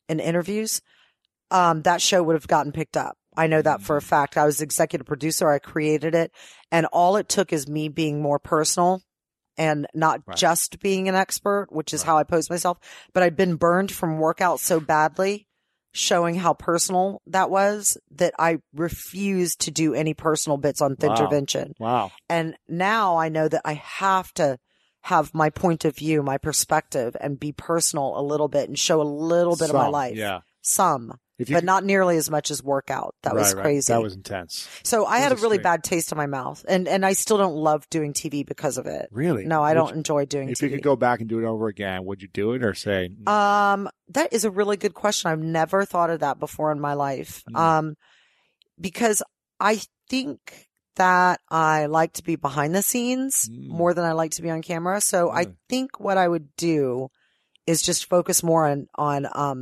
S3: that show would have gotten picked up. I know that for a fact. I was executive producer. I created it. And all it took is me being more personal and not just being an expert, which is how I pose myself. But I'd been burned from workout so badly, showing how personal that was, that I refused to do any personal bits on Thintervention.
S1: Wow.
S3: And now I know that I have to have my point of view, my perspective, and be personal a little bit and show a little bit of my life.
S1: Yeah.
S3: Some.
S1: If you
S3: But
S1: could-
S3: not nearly as much as workout. That was
S1: Right.
S3: crazy.
S1: That was intense.
S3: So I had a
S1: was
S3: really
S1: extreme.
S3: bad taste in my mouth, and I still don't love doing TV because of it.
S1: Really?
S3: No, I
S1: Would
S3: don't
S1: you-
S3: enjoy doing
S1: If
S3: TV.
S1: you could go back and do it over again, would you do it or say?
S3: That is a really good question. I've never thought of that before in my life. Because I think that I like to be behind the scenes more than I like to be on camera. So I think what I would do is just focus more on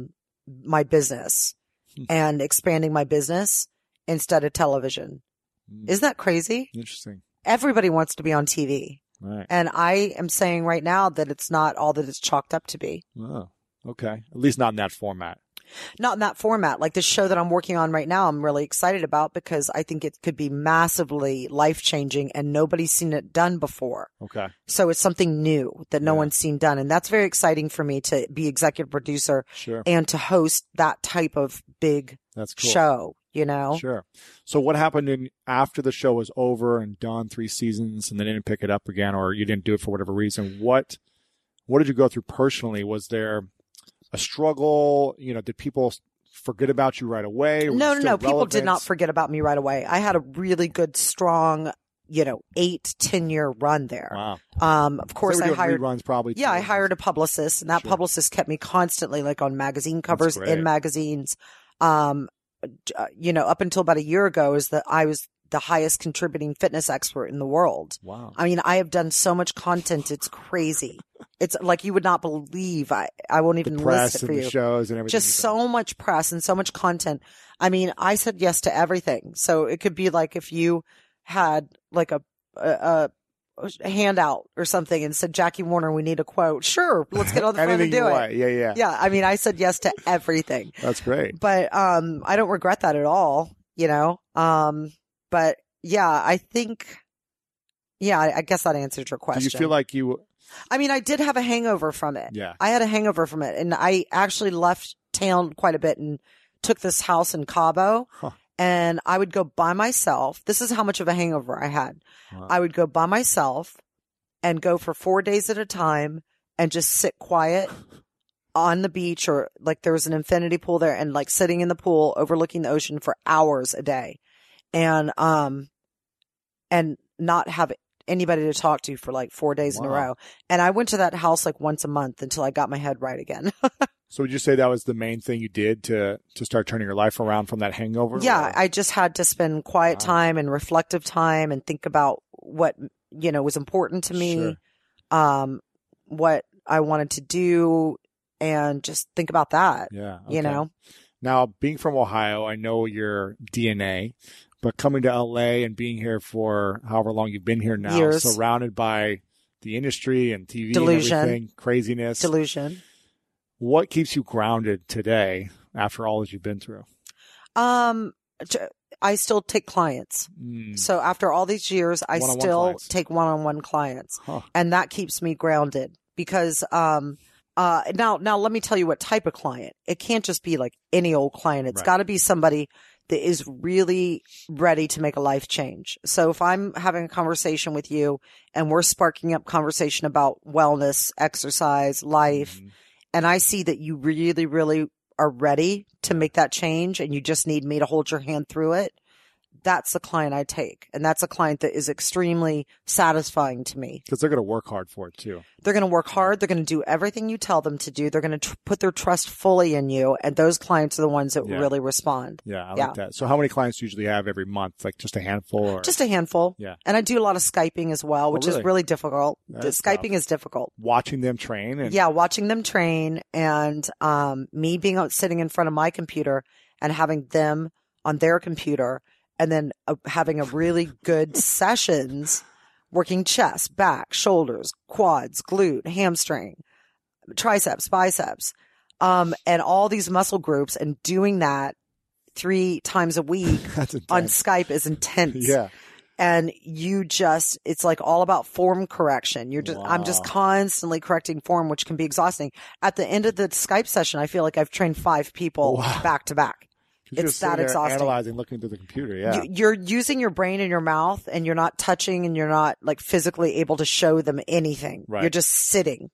S3: my business and expanding my business instead of television. Isn't that crazy?
S1: Interesting.
S3: Everybody wants to be on TV.
S1: Right.
S3: And I am saying right now that it's not all that it's chalked up to be.
S1: Oh, okay. At least not in that format.
S3: Not in that format. Like the show that I'm working on right now, I'm really excited about because I think it could be massively life-changing and nobody's seen it done before.
S1: Okay.
S3: So it's something new that no one's seen done. And that's very exciting for me to be executive producer and to host that type of big show, you know?
S1: Sure. So what happened after the show was over and done 3 seasons and they didn't pick it up again, or you didn't do it for whatever reason? What did you go through personally? Was there a struggle? You know, did people forget about you right away?
S3: No. People did not forget about me right away. I had a really good, strong, 8-10 year run there.
S1: Wow.
S3: Of course, I hired
S1: reruns probably.
S3: Yeah, I hired a publicist, and that publicist kept me constantly, like on magazine covers, in magazines. Up until about a year ago, I was the highest contributing fitness expert in the world.
S1: Wow.
S3: I mean, I have done so much content. It's crazy. It's like you would not believe. I won't even list it for you.
S1: The shows and everything.
S3: Just so much press and so much content. I mean, I said yes to everything. So it could be like if you had like a handout or something and said, Jackie Warner, we need a quote. Sure. Let's get on the phone and do it.
S1: Yeah.
S3: Yeah. I mean, I said yes to everything.
S1: That's great.
S3: But, I don't regret that at all, but yeah, I think, I guess that answered your question.
S1: Do you feel like
S3: I mean, I did have a hangover from it.
S1: Yeah.
S3: I had a hangover from it, and I actually left town quite a bit and took this house in Cabo, and I would go by myself. This is how much of a hangover I had. Wow. I would go by myself and go for 4 days at a time and just sit quiet on the beach, or like there was an infinity pool there, and like sitting in the pool overlooking the ocean for hours a day. And not have anybody to talk to for like 4 days in a row. And I went to that house like once a month until I got my head right again.
S1: So would you say that was the main thing you did to start turning your life around from that hangover?
S3: Yeah, I just had to spend quiet time and reflective time and think about what, was important to me, what I wanted to do, and just think about that.
S1: Yeah. Okay. Now, being from Ohio, I know your DNA. But coming to LA and being here for however long you've been here now,
S3: years,
S1: surrounded by the industry and TV
S3: delusion,
S1: and everything, craziness.
S3: Delusion.
S1: What keeps you grounded today after all that you've been through?
S3: I still take clients. So after all these years, I still take one-on-one clients. And that keeps me grounded because now let me tell you what type of client. It can't just be like any old client. It's got to be somebody that is really ready to make a life change. So if I'm having a conversation with you and we're sparking up conversation about wellness, exercise, life, and I see that you really, really are ready to make that change and you just need me to hold your hand through it, that's the client I take. And that's a client that is extremely satisfying to me.
S1: Because they're going to work hard for it too.
S3: They're going to work hard. They're going to do everything you tell them to do. They're going to put their trust fully in you. And those clients are the ones that really respond.
S1: Yeah, I like that. So how many clients do you usually have every month? Like just a handful? Or?
S3: Just a handful.
S1: Yeah.
S3: And I do a lot of Skyping as well, which is really difficult. Skyping is difficult.
S1: Watching them train.
S3: Watching them train and me being sitting in front of my computer and having them on their computer. And then having a really good sessions working chest, back, shoulders, quads, glute, hamstring, triceps, biceps, and all these muscle groups, and doing that 3 times a week on Skype is intense.
S1: Yeah.
S3: And it's like all about form correction. I'm just constantly correcting form, which can be exhausting. At the end of the Skype session, I feel like I've trained 5 people back to back. It's that exhausting.
S1: Analyzing, looking through the computer. Yeah.
S3: You're using your brain and your mouth, and you're not touching, and you're not like physically able to show them anything.
S1: Right.
S3: You're just sitting,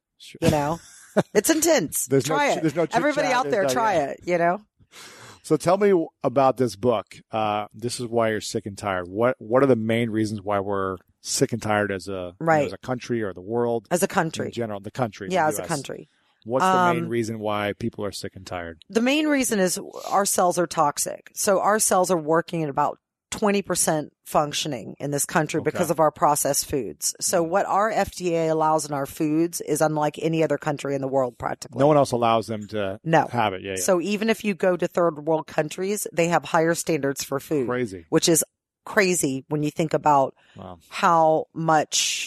S3: It's intense. Try it.
S1: There's no
S3: everybody out there, try it,
S1: So tell me about this book. This is why you're sick and tired. What are the main reasons why we're sick and tired as a as a country or the world?
S3: As a country.
S1: In general, the country.
S3: Yeah,
S1: the
S3: as a country.
S1: What's the main reason why people are sick and tired?
S3: The main reason is our cells are toxic. So our cells are working at about 20% functioning in this country because of our processed foods. So what our FDA allows in our foods is unlike any other country in the world practically.
S1: No one else allows them to have it. Yeah.
S3: So even if you go to third world countries, they have higher standards for food.
S1: Crazy.
S3: Which is crazy when you think about how much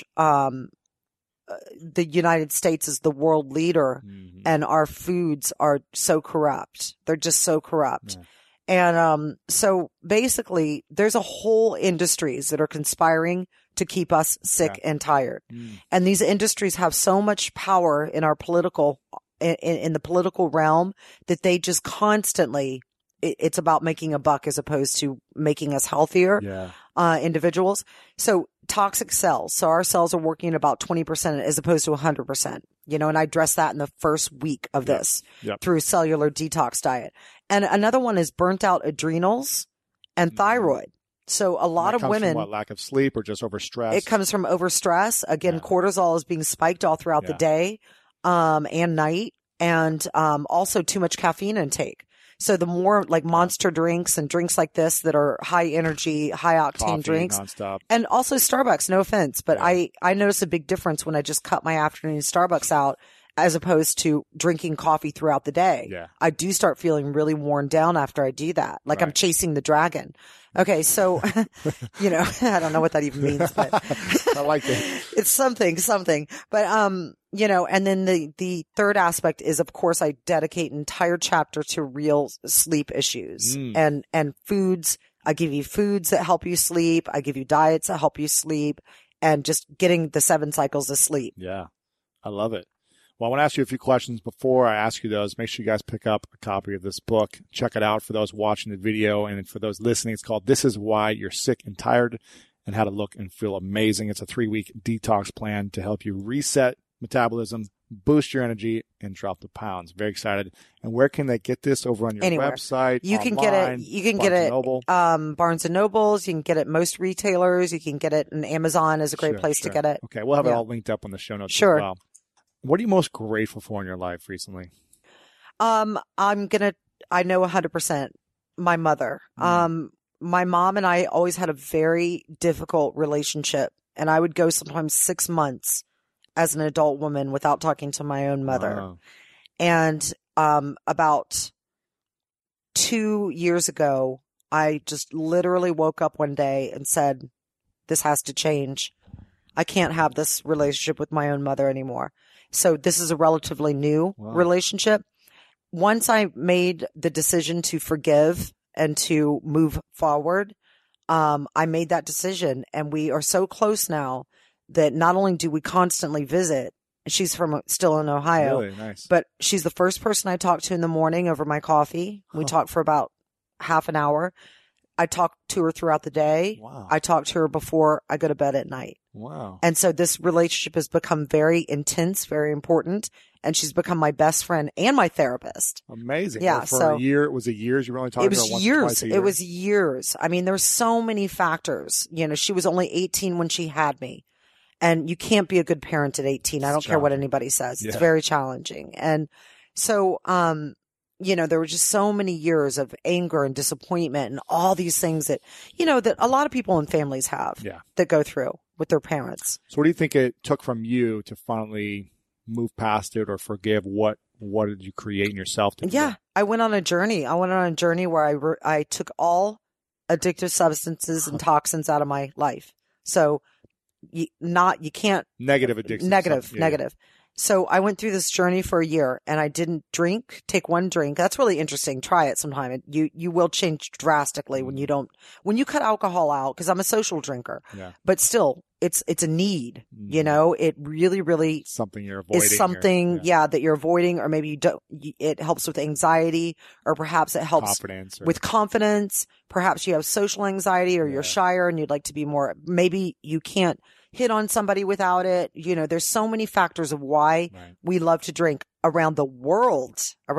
S3: the United States is the world leader and our foods are so corrupt. They're just so corrupt. Yeah. And so basically there's a whole industries that are conspiring to keep us sick and tired. And these industries have so much power in our political in the political realm that they just constantly it's about making a buck as opposed to making us healthier individuals. So toxic cells. So our cells are working about 20% as opposed to 100%, you know, and I addressed that in the first week of this through cellular detox diet. And another one is burnt out adrenals and thyroid. So a lot of women,
S1: from what, lack of sleep or just overstress?
S3: It comes from overstress. Again, cortisol is being spiked all throughout the day, and night, and also too much caffeine intake. So the more like Monster drinks and drinks like this that are high energy, high octane drinks,
S1: nonstop.
S3: And also Starbucks, no offense, but I notice a big difference when I just cut my afternoon Starbucks out as opposed to drinking coffee throughout the day.
S1: Yeah.
S3: I do start feeling really worn down after I do that. Like I'm chasing the dragon. Okay. So, you know, I don't know what that even means, but
S1: I like it.
S3: It's something, but, you know, and then the third aspect is, of course, I dedicate an entire chapter to real sleep issues and foods. I give you foods that help you sleep. I give you diets that help you sleep and just getting the 7 cycles of sleep.
S1: Yeah. I love it. Well, I want to ask you a few questions before I ask you those. Make sure you guys pick up a copy of this book. Check it out for those watching the video. And for those listening, it's called This Is Why You're Sick and Tired and How to Look and Feel Amazing. It's a 3-week detox plan to help you reset metabolism, boost your energy, and drop the pounds. Very excited. And where can they get this? Over on your website?
S3: You can get it. You can get it Barnes and Nobles. You can get it most retailers. You can get it in Amazon is a great place to get it.
S1: Okay. We'll have it all linked up on the show notes as well. What are you most grateful for in your life recently?
S3: I know 100% my mother. My mom and I always had a very difficult relationship, and I would go sometimes 6 months as an adult woman without talking to my own mother.
S1: Wow.
S3: And about 2 years ago, I just literally woke up one day and said, this has to change. I can't have this relationship with my own mother anymore. So this is a relatively new relationship. Once I made the decision to forgive and to move forward, I made that decision, and we are so close now that not only do we constantly visit, she's still in Ohio,
S1: really nice,
S3: but she's the first person I talk to in the morning over my coffee. We talk for about half an hour. I talk to her throughout the day.
S1: Wow.
S3: I talk to her before I go to bed at night.
S1: Wow.
S3: And so this relationship has become very intense, very important. And she's become my best friend and my therapist.
S1: Amazing.
S3: Yeah.
S1: Well, for a year, was it years you were only talking to her once or twice a year?
S3: It was years. I mean, there's so many factors. You know, she was only 18 when she had me. And you can't be a good parent at 18. I don't care what anybody says. It's very challenging. And so, you know, there were just so many years of anger and disappointment and all these things that, you know, that a lot of people in families have that go through with their parents.
S1: So what do you think it took from you to finally move past it or forgive? What did you create in yourself to do that?
S3: I went on a journey. I went on a journey where I took all addictive substances and toxins out of my life. So you can't.
S1: Negative addiction.
S3: Negative. So I went through this journey for a year and I didn't take one drink. That's really interesting. Try it sometime. You will change drastically when you cut alcohol out, because I'm a social drinker, but still it's a need, you know, it really, really
S1: something you're avoiding
S3: is something, that you're avoiding, or maybe you don't, it helps with anxiety, or perhaps it helps with confidence. Perhaps you have social anxiety or you're shyer and you'd like to be more, maybe you can't hit on somebody without it. You know, there's so many factors of why we love to drink around the world,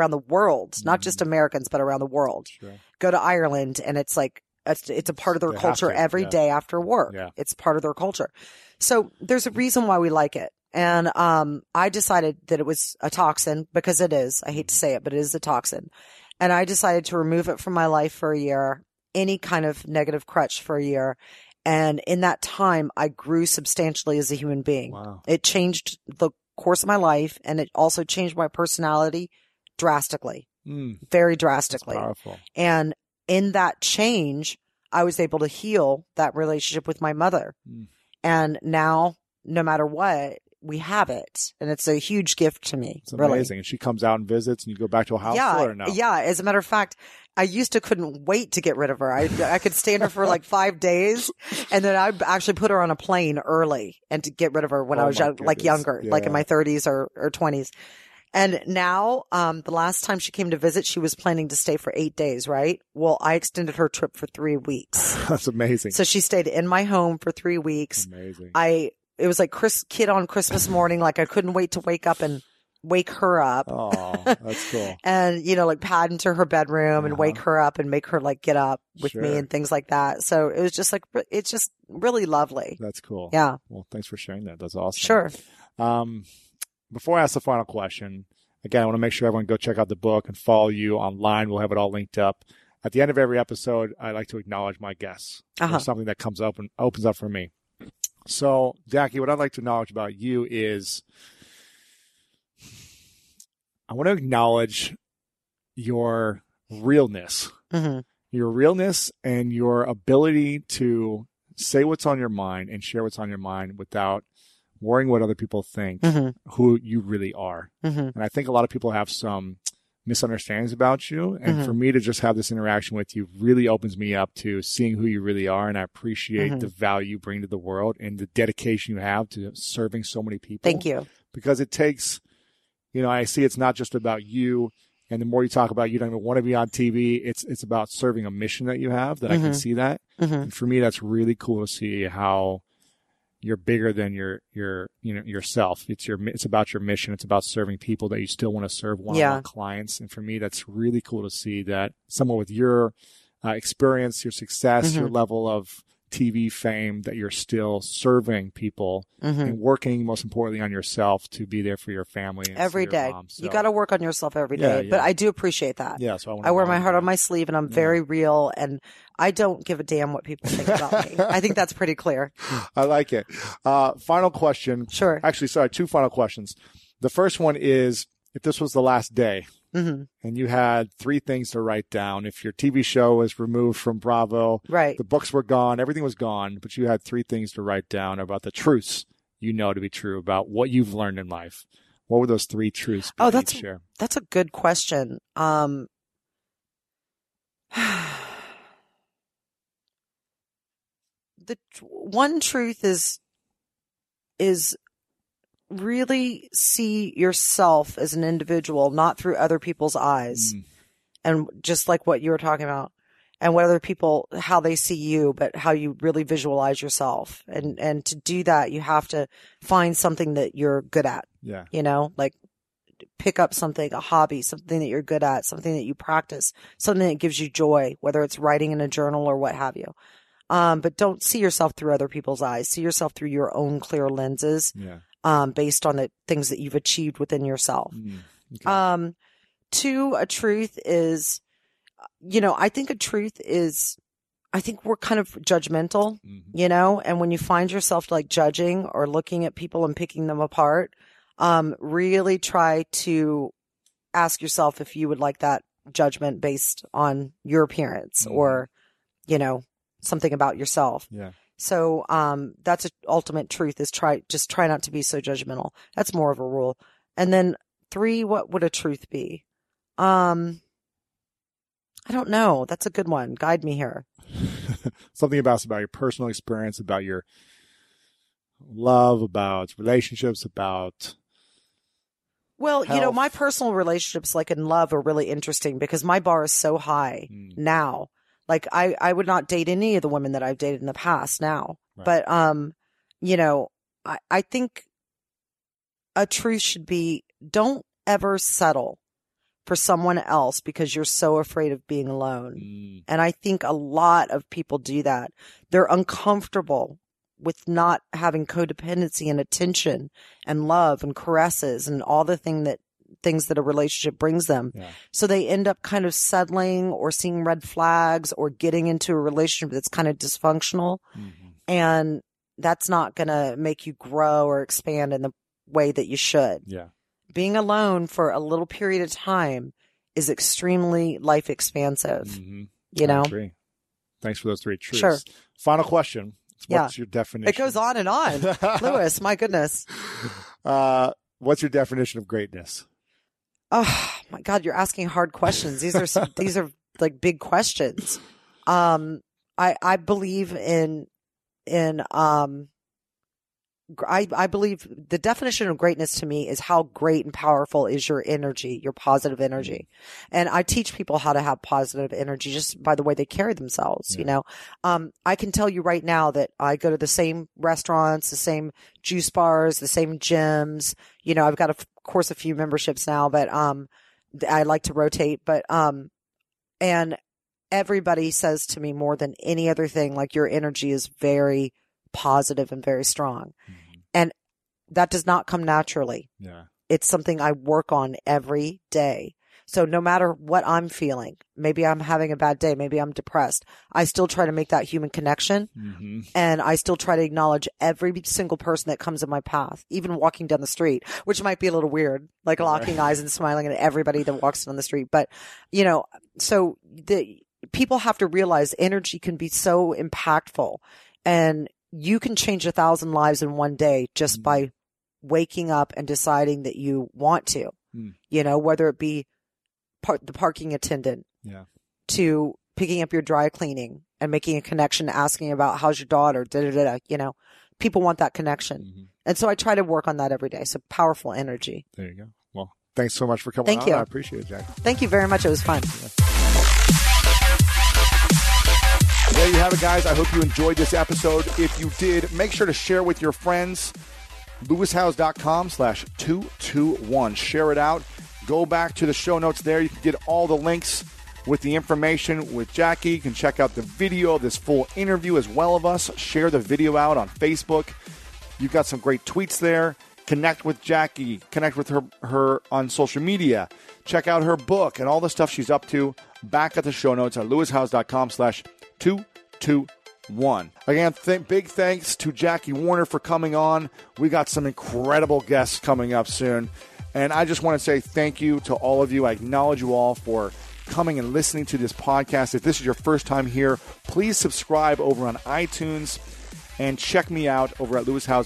S3: not just Americans, but around the world.
S1: Sure.
S3: Go to Ireland and it's like, it's a part of their culture every day after work. Yeah. It's part of their culture. So there's a reason why we like it. And, I decided that it was a toxin, because it is. I hate to say it, but it is a toxin. And I decided to remove it from my life for a year. any kind of negative crutch for a year. And in that time, I grew substantially as a human being.
S1: Wow.
S3: It changed the course of my life, and it also changed my personality drastically, very drastically.
S1: That's powerful.
S3: And in that change, I was able to heal that relationship with my mother. And now, no matter what, we have it. And it's a huge gift to me.
S1: It's amazing.
S3: Really.
S1: And she comes out and visits and you go back to a house for her now.
S3: Yeah. As a matter of fact, I used to couldn't wait to get rid of her. I could stand her for like 5 days, and then I'd actually put her on a plane early and to get rid of her when I was younger, like in my 30s or 20s. And now, the last time she came to visit, she was planning to stay for 8 days, right? Well, I extended her trip for 3 weeks.
S1: That's amazing.
S3: So she stayed in my home for 3 weeks.
S1: Amazing.
S3: It was like kid on Christmas morning. Like I couldn't wait to wake up and wake her up.
S1: Oh, that's cool.
S3: And, like pad into her bedroom and wake her up and make her like get up with me and things like that. So it was just like, it's just really lovely.
S1: That's cool.
S3: Yeah.
S1: Well, thanks for sharing that. That's awesome.
S3: Sure.
S1: Before I ask the final question, again, I want to make sure everyone go check out the book and follow you online. We'll have it all linked up. At the end of every episode, I like to acknowledge my guests. There's something that comes up and opens up for me. So, Jackie, what I'd like to acknowledge about you is I want to acknowledge your realness, your realness and your ability to say what's on your mind and share what's on your mind without worrying what other people think, who you really are. And I think a lot of people have some misunderstandings about you. And for me to just have this interaction with you really opens me up to seeing who you really are. And I appreciate the value you bring to the world and the dedication you have to serving so many people.
S3: Thank you.
S1: Because it takes, I see it's not just about you. And the more you talk about you don't even want to be on TV, it's about serving a mission that you have, that I can see that. And for me, that's really cool to see how you're bigger than yourself. It's about your mission. It's about serving people that you still want to serve one-on-one clients. And for me, that's really cool to see that someone with your experience, your success, your level of TV fame, that you're still serving people and working, most importantly, on yourself to be there for your family and
S3: every day. So, you got to work on yourself every day. But I do appreciate that.
S1: Yeah, so
S3: I wear my heart on my sleeve, and I'm very real, and I don't give a damn what people think about me. I think that's pretty clear.
S1: I like it. Final question.
S3: Sure.
S1: Actually, sorry, 2 final questions. The first one is, if this was the last day and you had 3 things to write down, if your TV show was removed from Bravo,
S3: right,
S1: the books were gone, everything was gone, but you had 3 things to write down about the truths you know to be true about what you've learned in life, what would those 3 truths be?
S3: That's a good question. The one truth is really see yourself as an individual, not through other people's eyes. And just like what you were talking about, and what other people, how they see you, but how you really visualize yourself. And to do that, you have to find something that you're good at.
S1: Yeah.
S3: Like pick up something, a hobby, something that you're good at, something that you practice, something that gives you joy, whether it's writing in a journal or what have you. But don't see yourself through other people's eyes. See yourself through your own clear lenses.
S1: Yeah.
S3: Based on the things that you've achieved within yourself.
S1: Okay.
S3: 2, a truth is, I think I think we're kind of judgmental, and when you find yourself like judging or looking at people and picking them apart, really try to ask yourself if you would like that judgment based on your appearance or, something about yourself.
S1: Yeah.
S3: So, that's an ultimate truth is try not to be so judgmental. That's more of a rule. And then 3, what would a truth be? I don't know. That's a good one. Guide me here.
S1: Something about your personal experience, about your love, about relationships, about.
S3: Well, my personal relationships, like in love, are really interesting because my bar is so high now. Like I would not date any of the women that I've dated in the past now. Right. But, I think a truth should be, don't ever settle for someone else because you're so afraid of being alone. And I think a lot of people do that. They're uncomfortable with not having codependency and attention and love and caresses and all the thing that things that a relationship brings them.
S1: Yeah.
S3: So they end up kind of settling or seeing red flags or getting into a relationship that's kind of dysfunctional.
S1: Mm-hmm.
S3: And that's not going to make you grow or expand in the way that you should.
S1: Yeah.
S3: Being alone for a little period of time is extremely life expansive.
S1: Mm-hmm.
S3: You know?
S1: I agree. Thanks for those 3 truths.
S3: Sure.
S1: Final question. What's your definition?
S3: It goes on and on. Louis, my goodness.
S1: What's your definition of greatness?
S3: Oh my God, you're asking hard questions. These are like big questions. I believe I believe the definition of greatness to me is how great and powerful is your energy, your positive energy. And I teach people how to have positive energy just by the way they carry themselves,
S1: Yeah.
S3: you know. I can tell you right now that I go to the same restaurants, the same juice bars, the same gyms. You know, I've got, of course, a few memberships now, but I like to rotate. But and everybody says to me more than any other thing, like, your energy is very positive and very strong.
S1: Mm-hmm.
S3: And that does not come naturally.
S1: Yeah.
S3: It's something I work on every day. So no matter what I'm feeling, maybe I'm having a bad day, maybe I'm depressed, I still try to make that human connection.
S1: Mm-hmm.
S3: And I still try to acknowledge every single person that comes in my path, even walking down the street, which might be a little weird, like locking eyes and smiling at everybody that walks down the street. But, you know, so people have to realize energy can be so impactful, and you can change 1,000 lives in one day just by waking up and deciding that you want to, you know, whether it be the parking attendant to picking up your dry cleaning and making a connection, asking about how's your daughter, you know, people want that connection. Mm-hmm. And so I try to work on that every day. So powerful energy.
S1: There you go. Well, thanks so much for coming
S3: Thank
S1: on.
S3: you.
S1: I appreciate it, Jack.
S3: Thank you very much. It was fun.
S1: There you have it, guys. I hope you enjoyed this episode. If you did, make sure to share with your friends. LewisHowes.com/221. Share it out. Go back to the show notes there. You can get all the links with the information with Jackie. You can check out the video of this full interview as well of us. Share the video out on Facebook. You've got some great tweets there. Connect with Jackie. Connect with her on social media. Check out her book and all the stuff she's up to back at the show notes at LewisHowes.com/221. Again, big thanks to Jackie Warner for coming on. We got some incredible guests coming up soon. And I just want to say thank you to all of you. I acknowledge you all for coming and listening to this podcast. If this is your first time here, please subscribe over on iTunes and check me out over at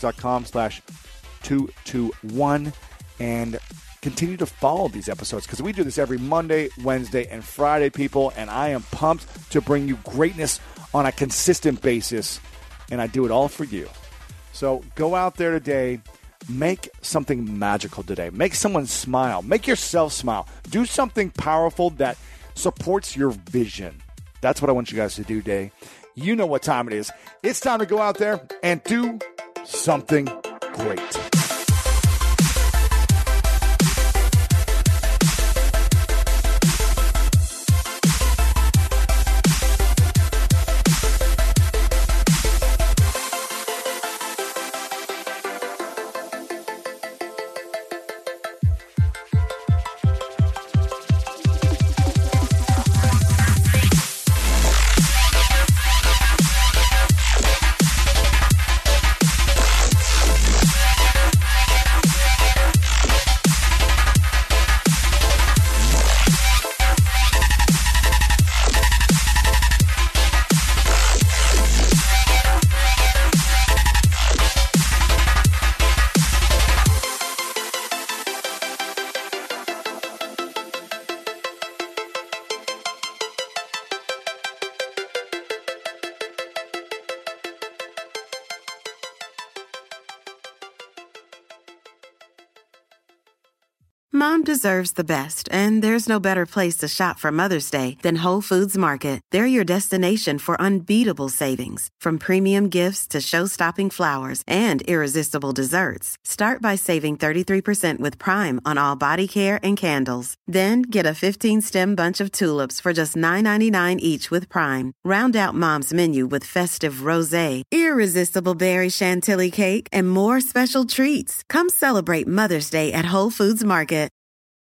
S1: LewisHowes.com/221 and continue to follow these episodes because we do this every Monday, Wednesday, and Friday, people, and I am pumped to bring you greatness on a consistent basis, and I do it all for you. So go out there today. Make something magical today. Make someone smile. Make yourself smile. Do something powerful that supports your vision. That's what I want you guys to do today. You know what time it is. It's time to go out there and do something great.
S4: Mom deserves the best, and there's no better place to shop for Mother's Day than Whole Foods Market. They're your destination for unbeatable savings, from premium gifts to show-stopping flowers and irresistible desserts. Start by saving 33% with Prime on all body care and candles. Then get a 15-stem bunch of tulips for just $9.99 each with Prime. Round out Mom's menu with festive rosé, irresistible berry chantilly cake, and more special treats. Come celebrate Mother's Day at Whole Foods Market.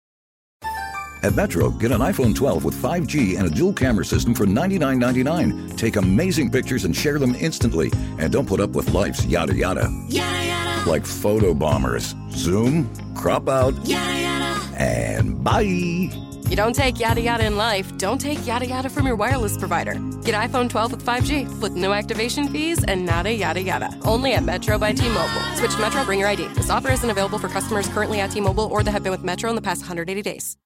S5: At Metro, get an iPhone 12 with 5G and a dual camera system for $99.99. Take amazing pictures and share them instantly. And don't put up with life's yada yada.
S6: Yada yada.
S5: Like photo bombers. Zoom, crop out,
S6: yada yada.
S5: And bye.
S7: You don't take yada yada in life, don't take yada yada from your wireless provider. Get iPhone 12 with 5G with no activation fees and nada yada yada. Only at Metro by T-Mobile. Switch to Metro, bring your ID. This offer isn't available for customers currently at T-Mobile or that have been with Metro in the past 180 days.